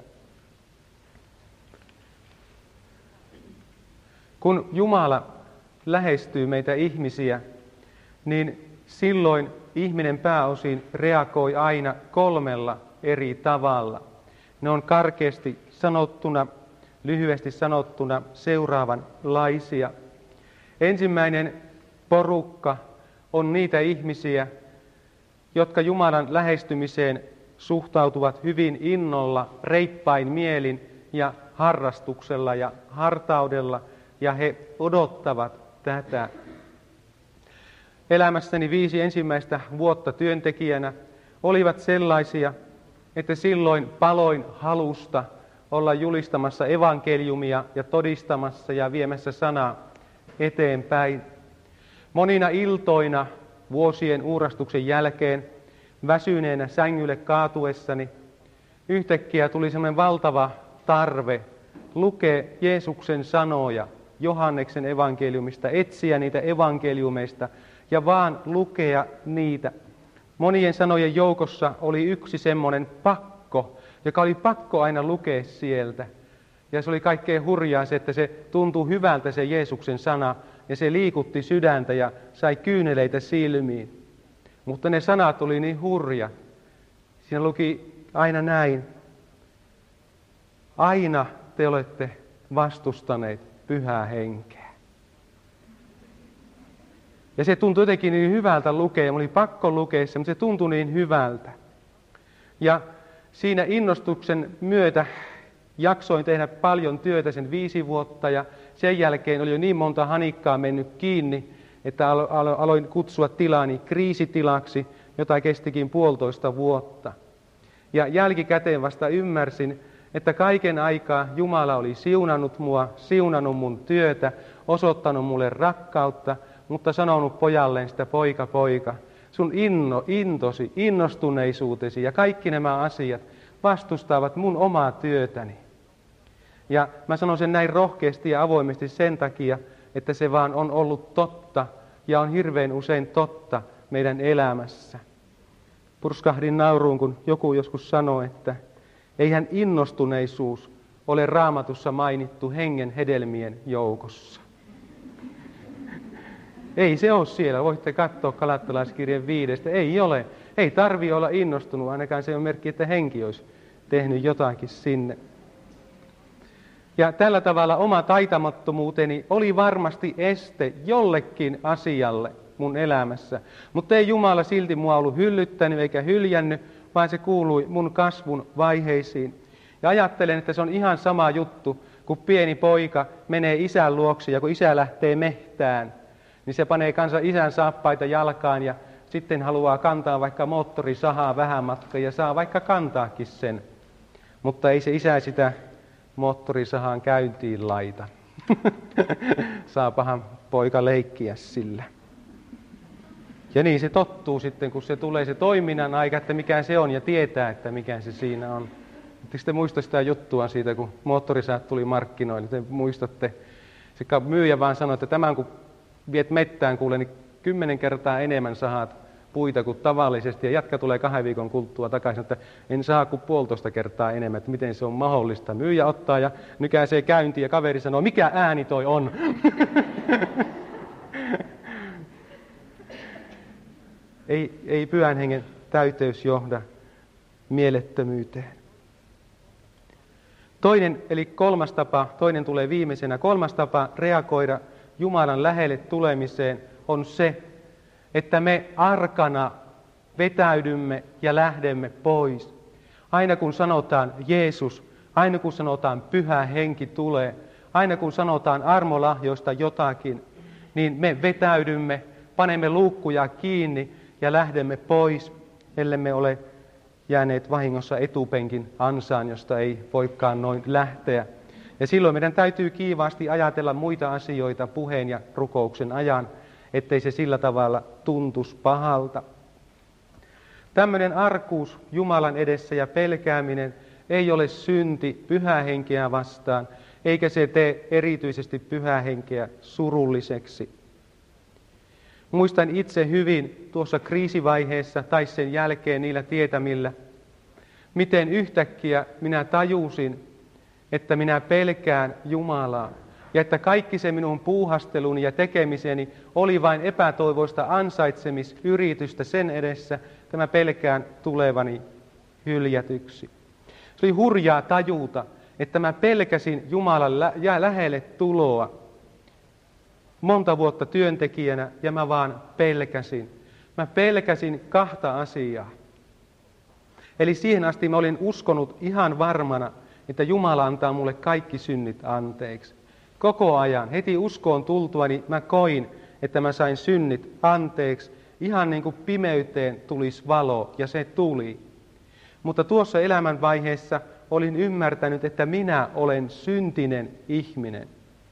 Kun Jumala lähestyy meitä ihmisiä, niin silloin ihminen pääosin reagoi aina kolmella eri tavalla. Ne on karkeasti sanottuna, lyhyesti sanottuna seuraavanlaisia. Ensimmäinen porukka on niitä ihmisiä, jotka Jumalan lähestymiseen suhtautuvat hyvin innolla, reippain mielin ja harrastuksella ja hartaudella, ja he odottavat tätä. Elämässäni viisi ensimmäistä vuotta työntekijänä olivat sellaisia, että silloin paloin halusta olla julistamassa evankeliumia ja todistamassa ja viemässä sanaa eteenpäin. Monina iltoina vuosien uurastuksen jälkeen väsyneenä sängylle kaatuessani yhtäkkiä tuli sellainen valtava tarve lukea Jeesuksen sanoja Johanneksen evankeliumista, etsiä niitä evankeliumeista ja vaan lukea niitä. Monien sanojen joukossa oli yksi semmoinen pakko, joka oli pakko aina lukea sieltä. Ja se oli kaikkein hurjaa se, että se tuntui hyvältä se Jeesuksen sana, ja se liikutti sydäntä ja sai kyyneleitä silmiin. Mutta ne sanat oli niin hurja. Siinä luki aina näin. Aina te olette vastustaneet Pyhää Henkeä. Ja se tuntui jotenkin niin hyvältä lukea. Mulla oli pakko lukea se, mutta se tuntui niin hyvältä. Ja siinä innostuksen myötä jaksoin tehdä paljon työtä sen viisi vuotta ja sen jälkeen oli jo niin monta hanikkaa mennyt kiinni, että aloin kutsua tilaani kriisitilaksi, jota kestikin puolitoista vuotta. Ja jälkikäteen vasta ymmärsin, että kaiken aikaa Jumala oli siunannut mua, siunannut mun työtä, osoittanut mulle rakkautta, mutta sanonut pojalleen sitä poika, poika, sun inno, intosi, innostuneisuutesi ja kaikki nämä asiat vastustavat mun omaa työtäni. Ja mä sanon sen näin rohkeasti ja avoimesti sen takia, että se vaan on ollut totta ja on hirveän usein totta meidän elämässä. Purskahdin nauruun, kun joku joskus sanoi, että eihän innostuneisuus ole Raamatussa mainittu hengen hedelmien joukossa. Ei se ole siellä. Voitte katsoa Galattalaiskirjeen viidestä. Ei ole. Ei tarvitse olla innostunut, ainakaan se on merkki, että henki olisi tehnyt jotakin sinne. Ja tällä tavalla oma taitamattomuuteni oli varmasti este jollekin asialle mun elämässä. Mutta ei Jumala silti mua ollut hyllyttänyt eikä hyljännyt, vaan se kuului mun kasvun vaiheisiin. Ja ajattelen, että se on ihan sama juttu, kun pieni poika menee isän luokse ja kun isä lähtee mehtään, niin se panee kanssa isän saappaita jalkaan ja sitten haluaa kantaa vaikka moottorisahaa vähän matkaa ja saa vaikka kantaakin sen. Mutta ei se isä sitä moottorisahaan käyntiin laita. Saapahan poika leikkiä sillä. Ja niin se tottuu sitten, kun se tulee se toiminnan aika, että mikä se on ja tietää, että mikä se siinä on. Ettekö te muista sitä juttua siitä, kun moottorisahat tuli markkinoille? Te muistatte, se myyjä vaan sanoi, että tämän kun viet mettään kuule, niin kymmenen kertaa enemmän sahat puita kuin tavallisesti. Ja jatka tulee kahden viikon kuluttua takaisin, että en saa kuin puolitoista kertaa enemmän, että miten se on mahdollista. Myyjä ottaa ja nykäisee käyntiin ja kaveri sanoo, mikä ääni toi on? ei, ei pyhän hengen täyteys johda mielettömyyteen. Toinen, eli kolmas tapa, toinen tulee viimeisenä, kolmas tapa reagoida Jumalan lähelle tulemiseen on se, että me arkana vetäydymme ja lähdemme pois. Aina kun sanotaan Jeesus, aina kun sanotaan Pyhä Henki tulee, aina kun sanotaan armolahjoista jotakin, niin me vetäydymme, panemme luukkuja kiinni ja lähdemme pois, ellemme ole jääneet vahingossa etupenkin ansaan, josta ei voikaan noin lähteä. Ja silloin meidän täytyy kiivaasti ajatella muita asioita puheen ja rukouksen ajan, ettei se sillä tavalla tuntuisi pahalta. Tämmöinen arkuus Jumalan edessä ja pelkääminen ei ole synti Pyhää Henkeä vastaan, eikä se tee erityisesti Pyhää Henkeä surulliseksi. Muistan itse hyvin tuossa kriisivaiheessa tai sen jälkeen niillä tietämillä, miten yhtäkkiä minä tajusin, että minä pelkään Jumalaa. Ja että kaikki se minun puuhasteluni ja tekemiseni oli vain epätoivoista ansaitsemisyritystä sen edessä, että mä pelkään tulevani hyljätyksi. Se oli hurjaa tajuta, että mä pelkäsin Jumalan lä- ja lähelle tuloa monta vuotta työntekijänä ja mä vaan pelkäsin. Mä pelkäsin kahta asiaa. Eli siihen asti mä olin uskonut ihan varmana, että Jumala antaa mulle kaikki synnit anteeksi. Koko ajan, heti uskoon tultuani mä koin, että mä sain synnit anteeksi, ihan niin kuin pimeyteen tulisi valo, ja se tuli. Mutta tuossa elämänvaiheessa olin ymmärtänyt, että minä olen syntinen ihminen.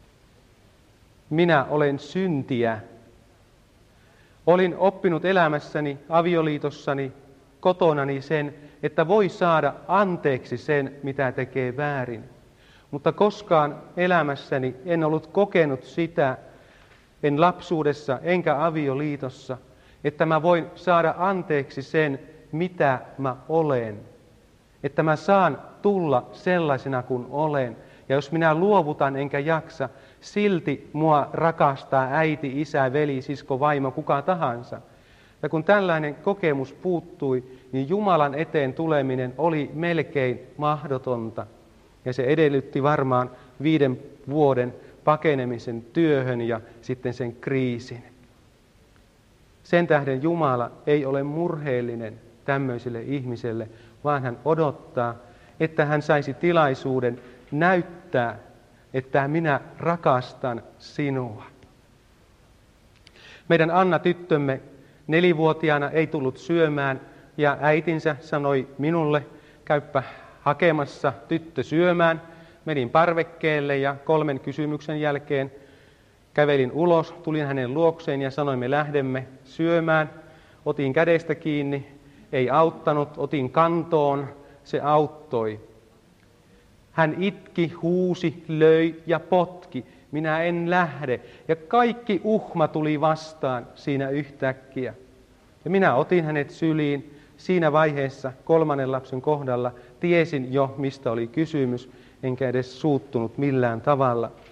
Minä olen syntiä. Olin oppinut elämässäni, avioliitossani, kotonani sen, että voi saada anteeksi sen, mitä tekee väärin. Mutta koskaan elämässäni en ollut kokenut sitä, en lapsuudessa enkä avioliitossa, että mä voin saada anteeksi sen, mitä mä olen. Että mä saan tulla sellaisena kuin olen. Ja jos minä luovutan enkä jaksa, silti mua rakastaa äiti, isä, veli, sisko, vaimo, kuka tahansa. Ja kun tällainen kokemus puuttui, niin Jumalan eteen tuleminen oli melkein mahdotonta. Ja se edellytti varmaan viiden vuoden pakenemisen työhön ja sitten sen kriisin. Sen tähden Jumala ei ole murheellinen tämmöiselle ihmiselle, vaan hän odottaa, että hän saisi tilaisuuden näyttää, että minä rakastan sinua. Meidän Anna-tyttömme nelivuotiaana ei tullut syömään ja äitinsä sanoi minulle, käyppä hakemassa tyttö syömään. Menin parvekkeelle ja kolmen kysymyksen jälkeen kävelin ulos, tulin hänen luokseen ja sanoin, me lähdemme syömään. Otin kädestä kiinni, ei auttanut, otin kantoon, se auttoi. Hän itki, huusi, löi ja potki. Minä en lähde. Ja kaikki uhma tuli vastaan siinä yhtäkkiä. Ja minä otin hänet syliin. Siinä vaiheessa kolmannen lapsen kohdalla tiesin jo, mistä oli kysymys, enkä edes suuttunut millään tavalla.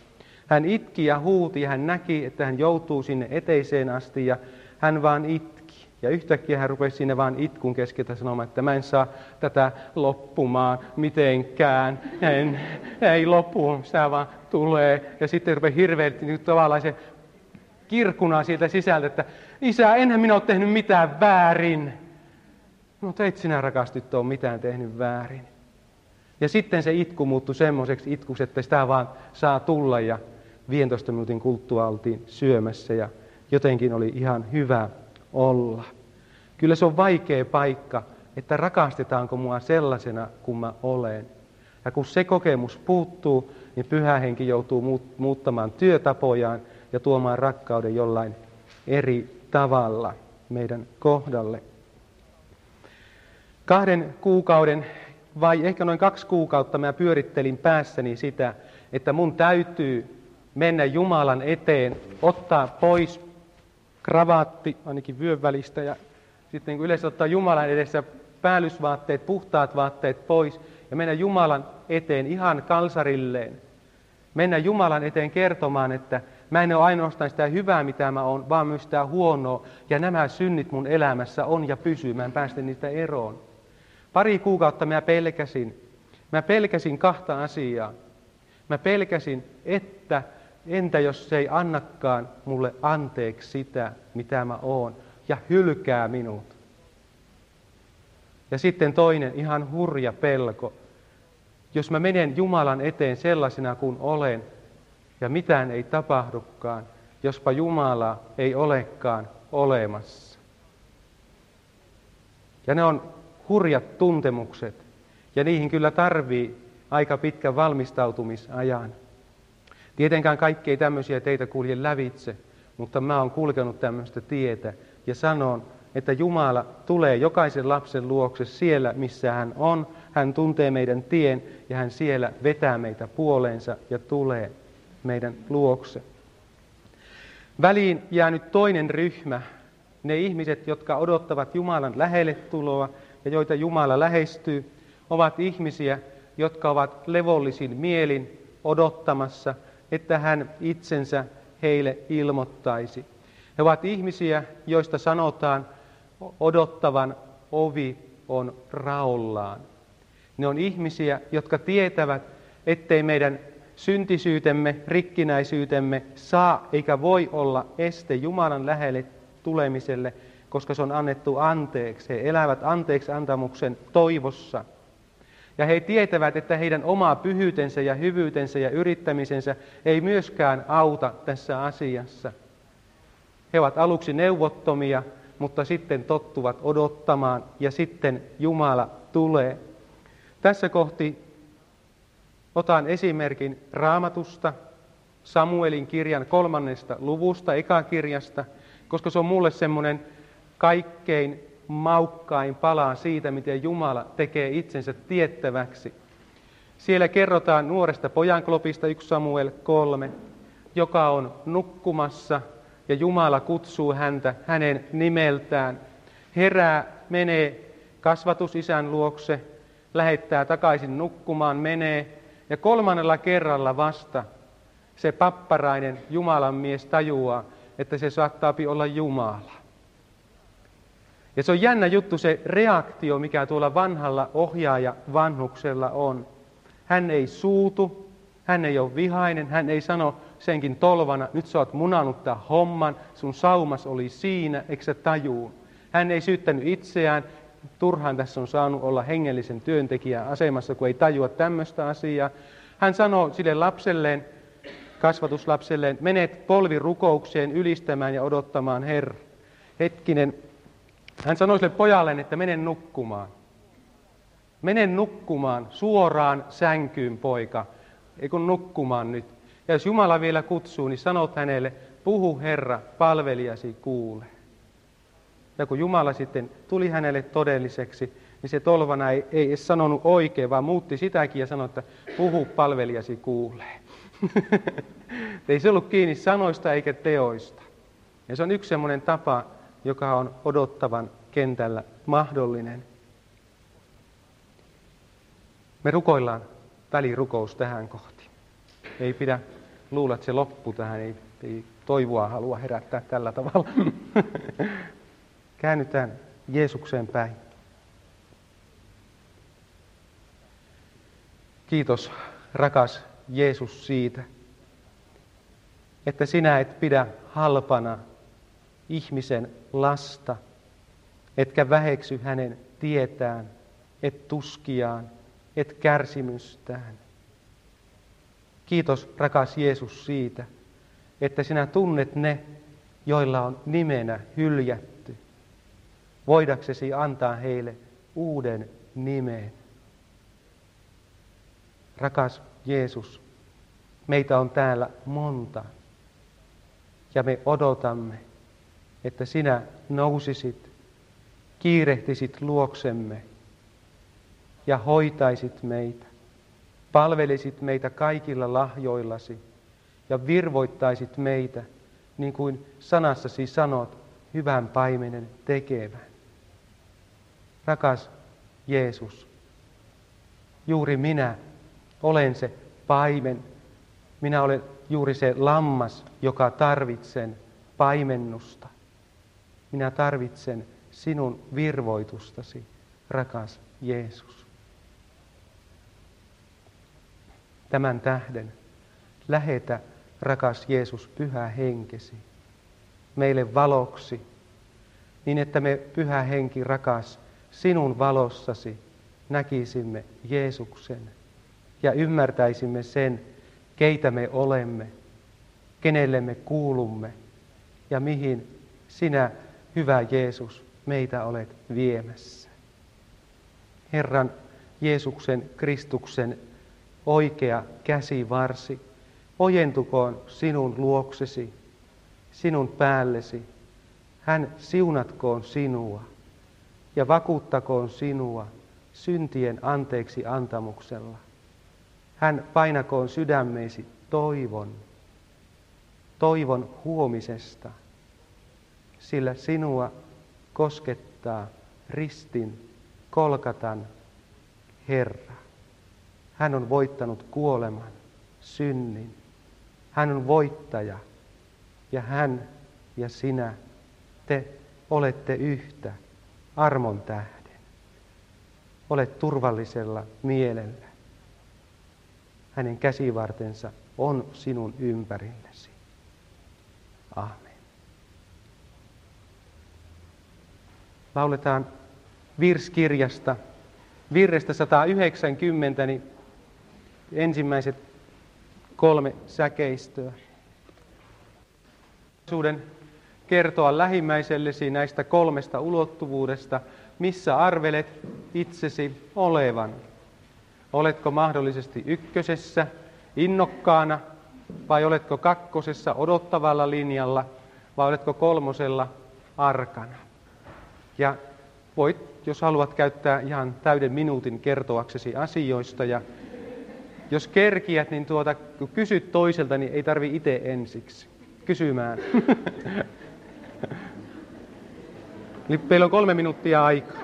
Hän itki ja huuti ja hän näki, että hän joutuu sinne eteiseen asti ja hän vaan itki. Ja yhtäkkiä hän rupesi sinne vaan itkun keskeltä sanomaan, että mä en saa tätä loppumaan mitenkään. En, ei loppu, sitä vaan tulee. Ja sitten rupesi hirveästi niin tavallaan se kirkuna sieltä sisältä, että isä, enhän minä ole tehnyt mitään väärin. Mutta et sinä, rakas tyttö, ole mitään tehnyt väärin. Ja sitten se itku muuttui semmoiseksi itkuksi, että sitä vaan saa tulla ja viidentoista minuutin kuluttua oltiin syömässä ja jotenkin oli ihan hyvä olla. Kyllä se on vaikea paikka, että rakastetaanko mua sellaisena kuin mä olen. Ja kun se kokemus puuttuu, niin Pyhä Henki joutuu muuttamaan työtapojaan ja tuomaan rakkauden jollain eri tavalla meidän kohdalle. Kahden kuukauden vai ehkä noin kaksi kuukautta mä pyörittelin päässäni sitä, että mun täytyy mennä Jumalan eteen, ottaa pois kravaatti ainakin vyön välistä ja sitten kun yleensä ottaa Jumalan edessä päällysvaatteet, puhtaat vaatteet pois ja mennä Jumalan eteen ihan kalsarilleen. Mennä Jumalan eteen kertomaan, että mä en ole ainoastaan sitä hyvää, mitä mä oon, vaan myös sitä huonoa ja nämä synnit mun elämässä on ja pysyy, mä en päästä niistä eroon. Pari kuukautta mä pelkäsin. Mä pelkäsin kahta asiaa. Mä pelkäsin, että entä jos se ei annakaan mulle anteeksi sitä, mitä mä oon, ja hylkää minut. Ja sitten toinen ihan hurja pelko. Jos mä menen Jumalan eteen sellaisena kuin olen, ja mitään ei tapahdukaan, jospa Jumala ei olekaan olemassa. Ja ne on hurjat tuntemukset, ja niihin kyllä tarvii aika pitkän valmistautumisajan. Tietenkään kaikki ei tämmöisiä teitä kulje lävitse, mutta mä oon kulkenut tämmöistä tietä ja sanon, että Jumala tulee jokaisen lapsen luokse siellä, missä hän on. Hän tuntee meidän tien ja hän siellä vetää meitä puoleensa ja tulee meidän luokse. Väliin jää nyt toinen ryhmä, ne ihmiset, jotka odottavat Jumalan lähelle tuloa ja joita Jumala lähestyy, ovat ihmisiä, jotka ovat levollisin mielin odottamassa, että hän itsensä heille ilmoittaisi. He ovat ihmisiä, joista sanotaan odottavan ovi on raollaan. Ne on ihmisiä, jotka tietävät, ettei meidän syntisyytemme, rikkinäisyytemme saa eikä voi olla este Jumalan lähelle tulemiselle, koska se on annettu anteeksi. He elävät anteeksi antamuksen toivossa. Ja he tietävät, että heidän oma pyhyytensä ja hyvyytensä ja yrittämisensä ei myöskään auta tässä asiassa. He ovat aluksi neuvottomia, mutta sitten tottuvat odottamaan ja sitten Jumala tulee. Tässä kohti otan esimerkin Raamatusta, Samuelin kirjan kolmannesta luvusta, ekakirjasta, koska se on mulle semmoinen kaikkein maukkain palaa siitä, miten Jumala tekee itsensä tiettäväksi. Siellä kerrotaan nuoresta pojanklopista, yksi Samuel kolme, joka on nukkumassa ja Jumala kutsuu häntä hänen nimeltään. Herää, menee kasvatusisän luokse, lähettää takaisin nukkumaan, menee ja kolmannella kerralla vasta se papparainen Jumalan mies tajuaa, että se saattaa olla Jumala. Ja se on jännä juttu se reaktio, mikä tuolla vanhalla ohjaaja vanhuksella on. Hän ei suutu, hän ei ole vihainen, hän ei sano senkin tolvana, nyt sä oot munannut tämän homman, sun saumas oli siinä, eikö sä tajuu? Hän ei syyttänyt itseään, turhaan tässä on saanut olla hengellisen työntekijän asemassa, kun ei tajua tämmöistä asiaa. Hän sanoo sille lapselleen, kasvatuslapselleen, menet polvirukoukseen ylistämään ja odottamaan Herra. Hetkinen, hän sanoi sille pojalleen, että mene nukkumaan. Mene nukkumaan suoraan sänkyyn, poika. Ei kun nukkumaan nyt. Ja jos Jumala vielä kutsuu, niin sanot hänelle, puhu Herra, palvelijasi kuulee. Ja kun Jumala sitten tuli hänelle todelliseksi, niin se tolvana ei, ei edes sanonut oikein, vaan muutti sitäkin ja sanoi, että puhu, palvelijasi kuulee. Ei se ollut kiinni sanoista eikä teoista. Ja se on yksi semmoinen tapa, joka on odottavan kentällä mahdollinen. Me rukoillaan välirukous tähän kohti. Ei pidä luulen, että se loppu tähän, ei, ei toivoa halua herättää tällä tavalla. Käännytään Jeesukseen päin. Kiitos, rakas Jeesus, siitä, että sinä et pidä halpana ihmisen lasta, etkä väheksy hänen tietään, et tuskiaan, et kärsimystään. Kiitos, rakas Jeesus, siitä, että sinä tunnet ne, joilla on nimenä hyljätty, voidaksesi antaa heille uuden nimen. Rakas Jeesus, meitä on täällä monta, ja me odotamme, että sinä nousisit, kiirehtisit luoksemme ja hoitaisit meitä, palvelisit meitä kaikilla lahjoillasi ja virvoittaisit meitä, niin kuin sanassasi sanot, hyvän paimenen tekevän. Rakas Jeesus, juuri minä olen se paimen, minä olen juuri se lammas, joka tarvitsen paimennusta. Minä tarvitsen sinun virvoitustasi, rakas Jeesus. Tämän tähden lähetä, rakas Jeesus, Pyhä Henkesi meille valoksi, niin että me, Pyhä Henki, rakas, sinun valossasi näkisimme Jeesuksen ja ymmärtäisimme sen, keitä me olemme, kenelle me kuulumme ja mihin sinä, hyvä Jeesus, meitä olet viemässä. Herran Jeesuksen Kristuksen oikea käsivarsi ojentukoon sinun luoksesi, sinun päällesi. Hän siunatkoon sinua ja vakuuttakoon sinua syntien anteeksi antamuksella. Hän painakoon sydämeesi toivon, toivon huomisesta, sillä sinua koskettaa ristin Kolkatan Herra. Hän on voittanut kuoleman, synnin. Hän on voittaja ja hän ja sinä, te olette yhtä armon tähden. Olet turvallisella mielellä. Hänen käsivartensa on sinun ympärilläsi. Aamen. Lauletaan virskirjasta, virrestä sata yhdeksänkymmentä, niin ensimmäiset kolme säkeistöä. Kertoa lähimmäisellesi näistä kolmesta ulottuvuudesta, missä arvelet itsesi olevan. Oletko mahdollisesti ykkösessä, innokkaana, vai oletko kakkosessa, odottavalla linjalla, vai oletko kolmosella, arkana. Ja voit, jos haluat, käyttää ihan täyden minuutin kertoaksesi asioista. Ja jos kerkiät, niin tuota, kun kysyt toiselta, niin ei tarvi itse ensiksi kysymään. Eli meillä on kolme minuuttia aikaa.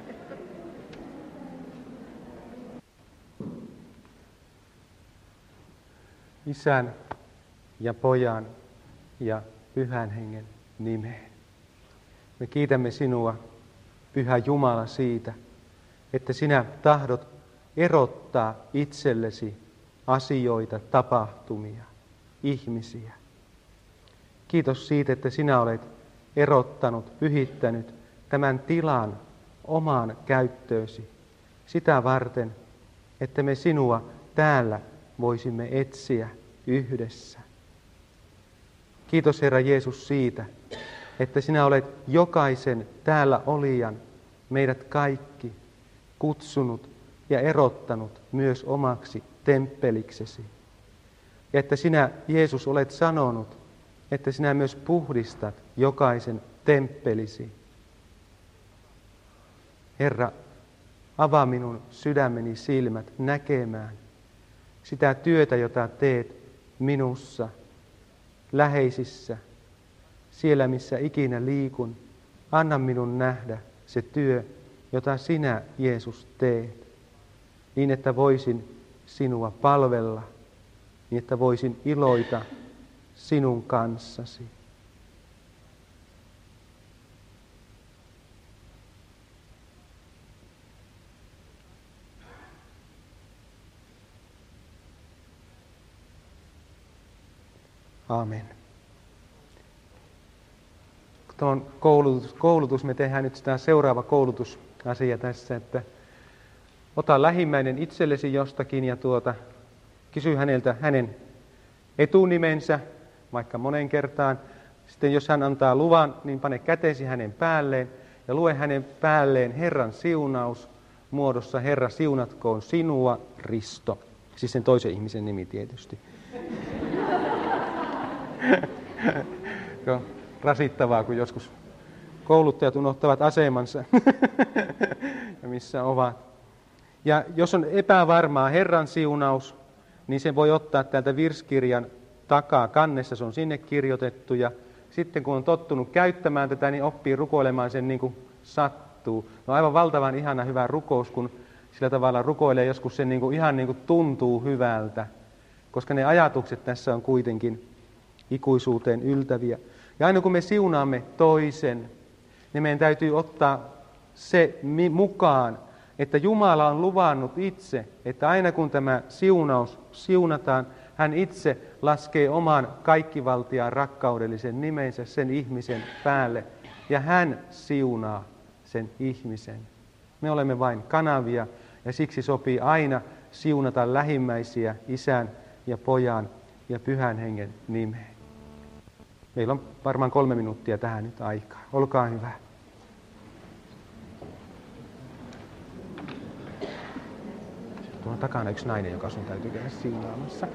Isän ja Pojan ja Pyhän Hengen nimeen. Me kiitämme sinua, Pyhä Jumala, siitä, että sinä tahdot erottaa itsellesi asioita, tapahtumia, ihmisiä. Kiitos siitä, että sinä olet erottanut, pyhittänyt tämän tilan omaan käyttöösi sitä varten, että me sinua täällä voisimme etsiä yhdessä. Kiitos, Herra Jeesus, siitä, että sinä olet jokaisen täällä olijan, meidät kaikki, kutsunut ja erottanut myös omaksi temppeliksesi. Ja että sinä, Jeesus, olet sanonut, että sinä myös puhdistat jokaisen temppelisi. Herra, avaa minun sydämeni silmät näkemään sitä työtä, jota teet minussa, läheisissä, siellä missä ikinä liikun. Anna minun nähdä se työ, jota sinä, Jeesus, teet, niin että voisin sinua palvella niin että voisin iloita sinun kanssasi. Amen. Tuon koulutus, koulutus, me tehdään nyt tämä seuraava koulutusasia tässä, että ota lähimmäinen itsellesi jostakin ja tuota, kysy häneltä hänen etunimensä, vaikka monen kertaan. Sitten jos hän antaa luvan, niin pane kätesi hänen päälleen ja lue hänen päälleen Herran siunaus muodossa Herra siunatkoon sinua, Risto. Siis sen toisen ihmisen nimi tietysti. Rasittavaa, kun joskus kouluttajat unohtavat asemansa ja missä ovat. Ja jos on epävarmaa Herran siunaus, niin sen voi ottaa täältä virsikirjan takaa kannessa, se on sinne kirjoitettu. Ja sitten kun on tottunut käyttämään tätä, niin oppii rukoilemaan sen niin kuin sattuu. No aivan valtavan ihana hyvä rukous, kun sillä tavalla rukoilee joskus sen niin kuin, ihan niin kuin tuntuu hyvältä. Koska ne ajatukset tässä on kuitenkin ikuisuuteen yltäviä. Ja aina kun me siunaamme toisen, niin meidän täytyy ottaa se mukaan, että Jumala on luvannut itse, että aina kun tämä siunaus siunataan, hän itse laskee oman kaikkivaltiaan rakkaudellisen nimensä sen ihmisen päälle. Ja hän siunaa sen ihmisen. Me olemme vain kanavia ja siksi sopii aina siunata lähimmäisiä Isän ja Pojan ja Pyhän Hengen nimeen. Meillä on varmaan kolme minuuttia tähän nyt aikaa. Olkaa hyvä. Tuolla takana yksi nainen, joka sun täytyy käydä siunaamassa.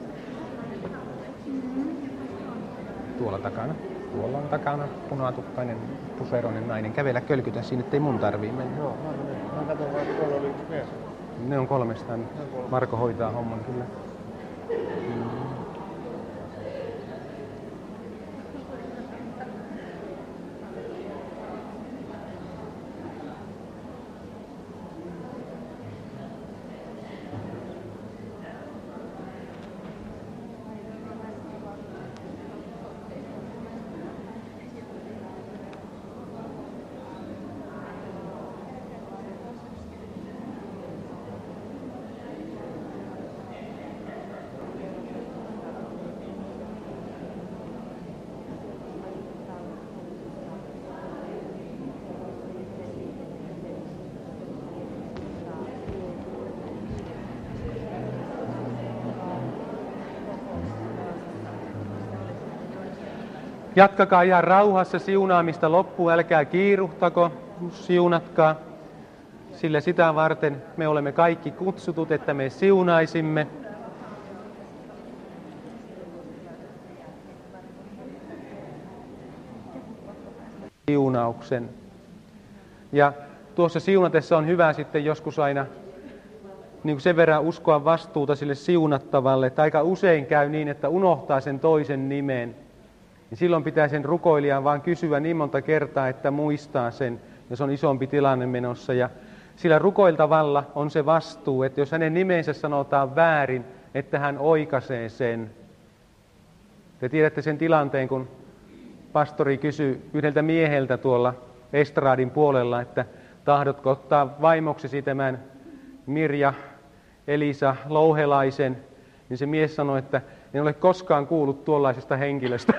Tuolla takana. Tuolla on takana punatukkainen, puseroinen nainen. Kävellä kölkytä sinne, ettei mun tarvii mennä. Joo, mä katson vaan, tuolla oli yksi mies. Ne on kolmestaan. Marko hoitaa homman kyllä. Mm. Jatkakaa ihan rauhassa siunaamista loppuun, älkää kiiruhtako, siunatkaa, sillä sitä varten me olemme kaikki kutsutut, että me siunaisimme. Siunauksen. Ja tuossa siunatessa on hyvä sitten joskus aina niin kuin sen verran uskoa vastuuta sille siunattavalle, että aika usein käy niin, että unohtaa sen toisen nimen. Niin silloin pitää sen rukoilijan vaan kysyä niin monta kertaa, että muistaa sen, jos on isompi tilanne menossa. Ja sillä rukoiltavalla on se vastuu, että jos hänen nimensä sanotaan väärin, että hän oikaisee sen. Te tiedätte sen tilanteen, kun pastori kysyi yhdeltä mieheltä tuolla estraadin puolella, että tahdotko ottaa vaimoksesi tämän Mirja Elisa Louhelaisen, niin se mies sanoi, että en ole koskaan kuullut tuollaisesta henkilöstä.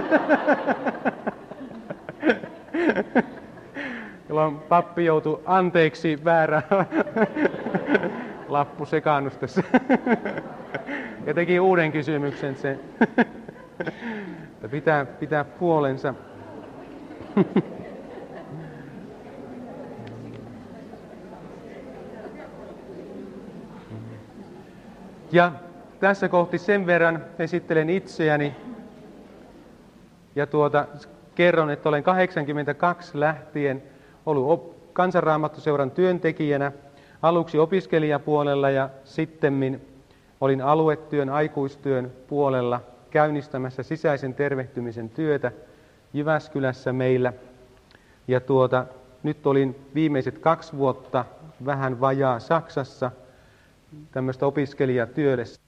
Jolloin pappi joutui anteeksi väärä lappu sekaannus tässä. Ja teki uuden kysymyksen se. Pitää, pitää puolensa. Ja tässä kohti sen verran esittelen itseäni ja tuota, kerron, että olen kahdeksankymmentäkaksi lähtien ollut Kansanraamattuseuran työntekijänä, aluksi opiskelijapuolella ja sittemmin olin aluetyön, aikuistyön puolella käynnistämässä sisäisen tervehtymisen työtä Jyväskylässä meillä. Ja tuota, nyt olin viimeiset kaksi vuotta vähän vajaa Saksassa tämmöistä opiskelijatyössä.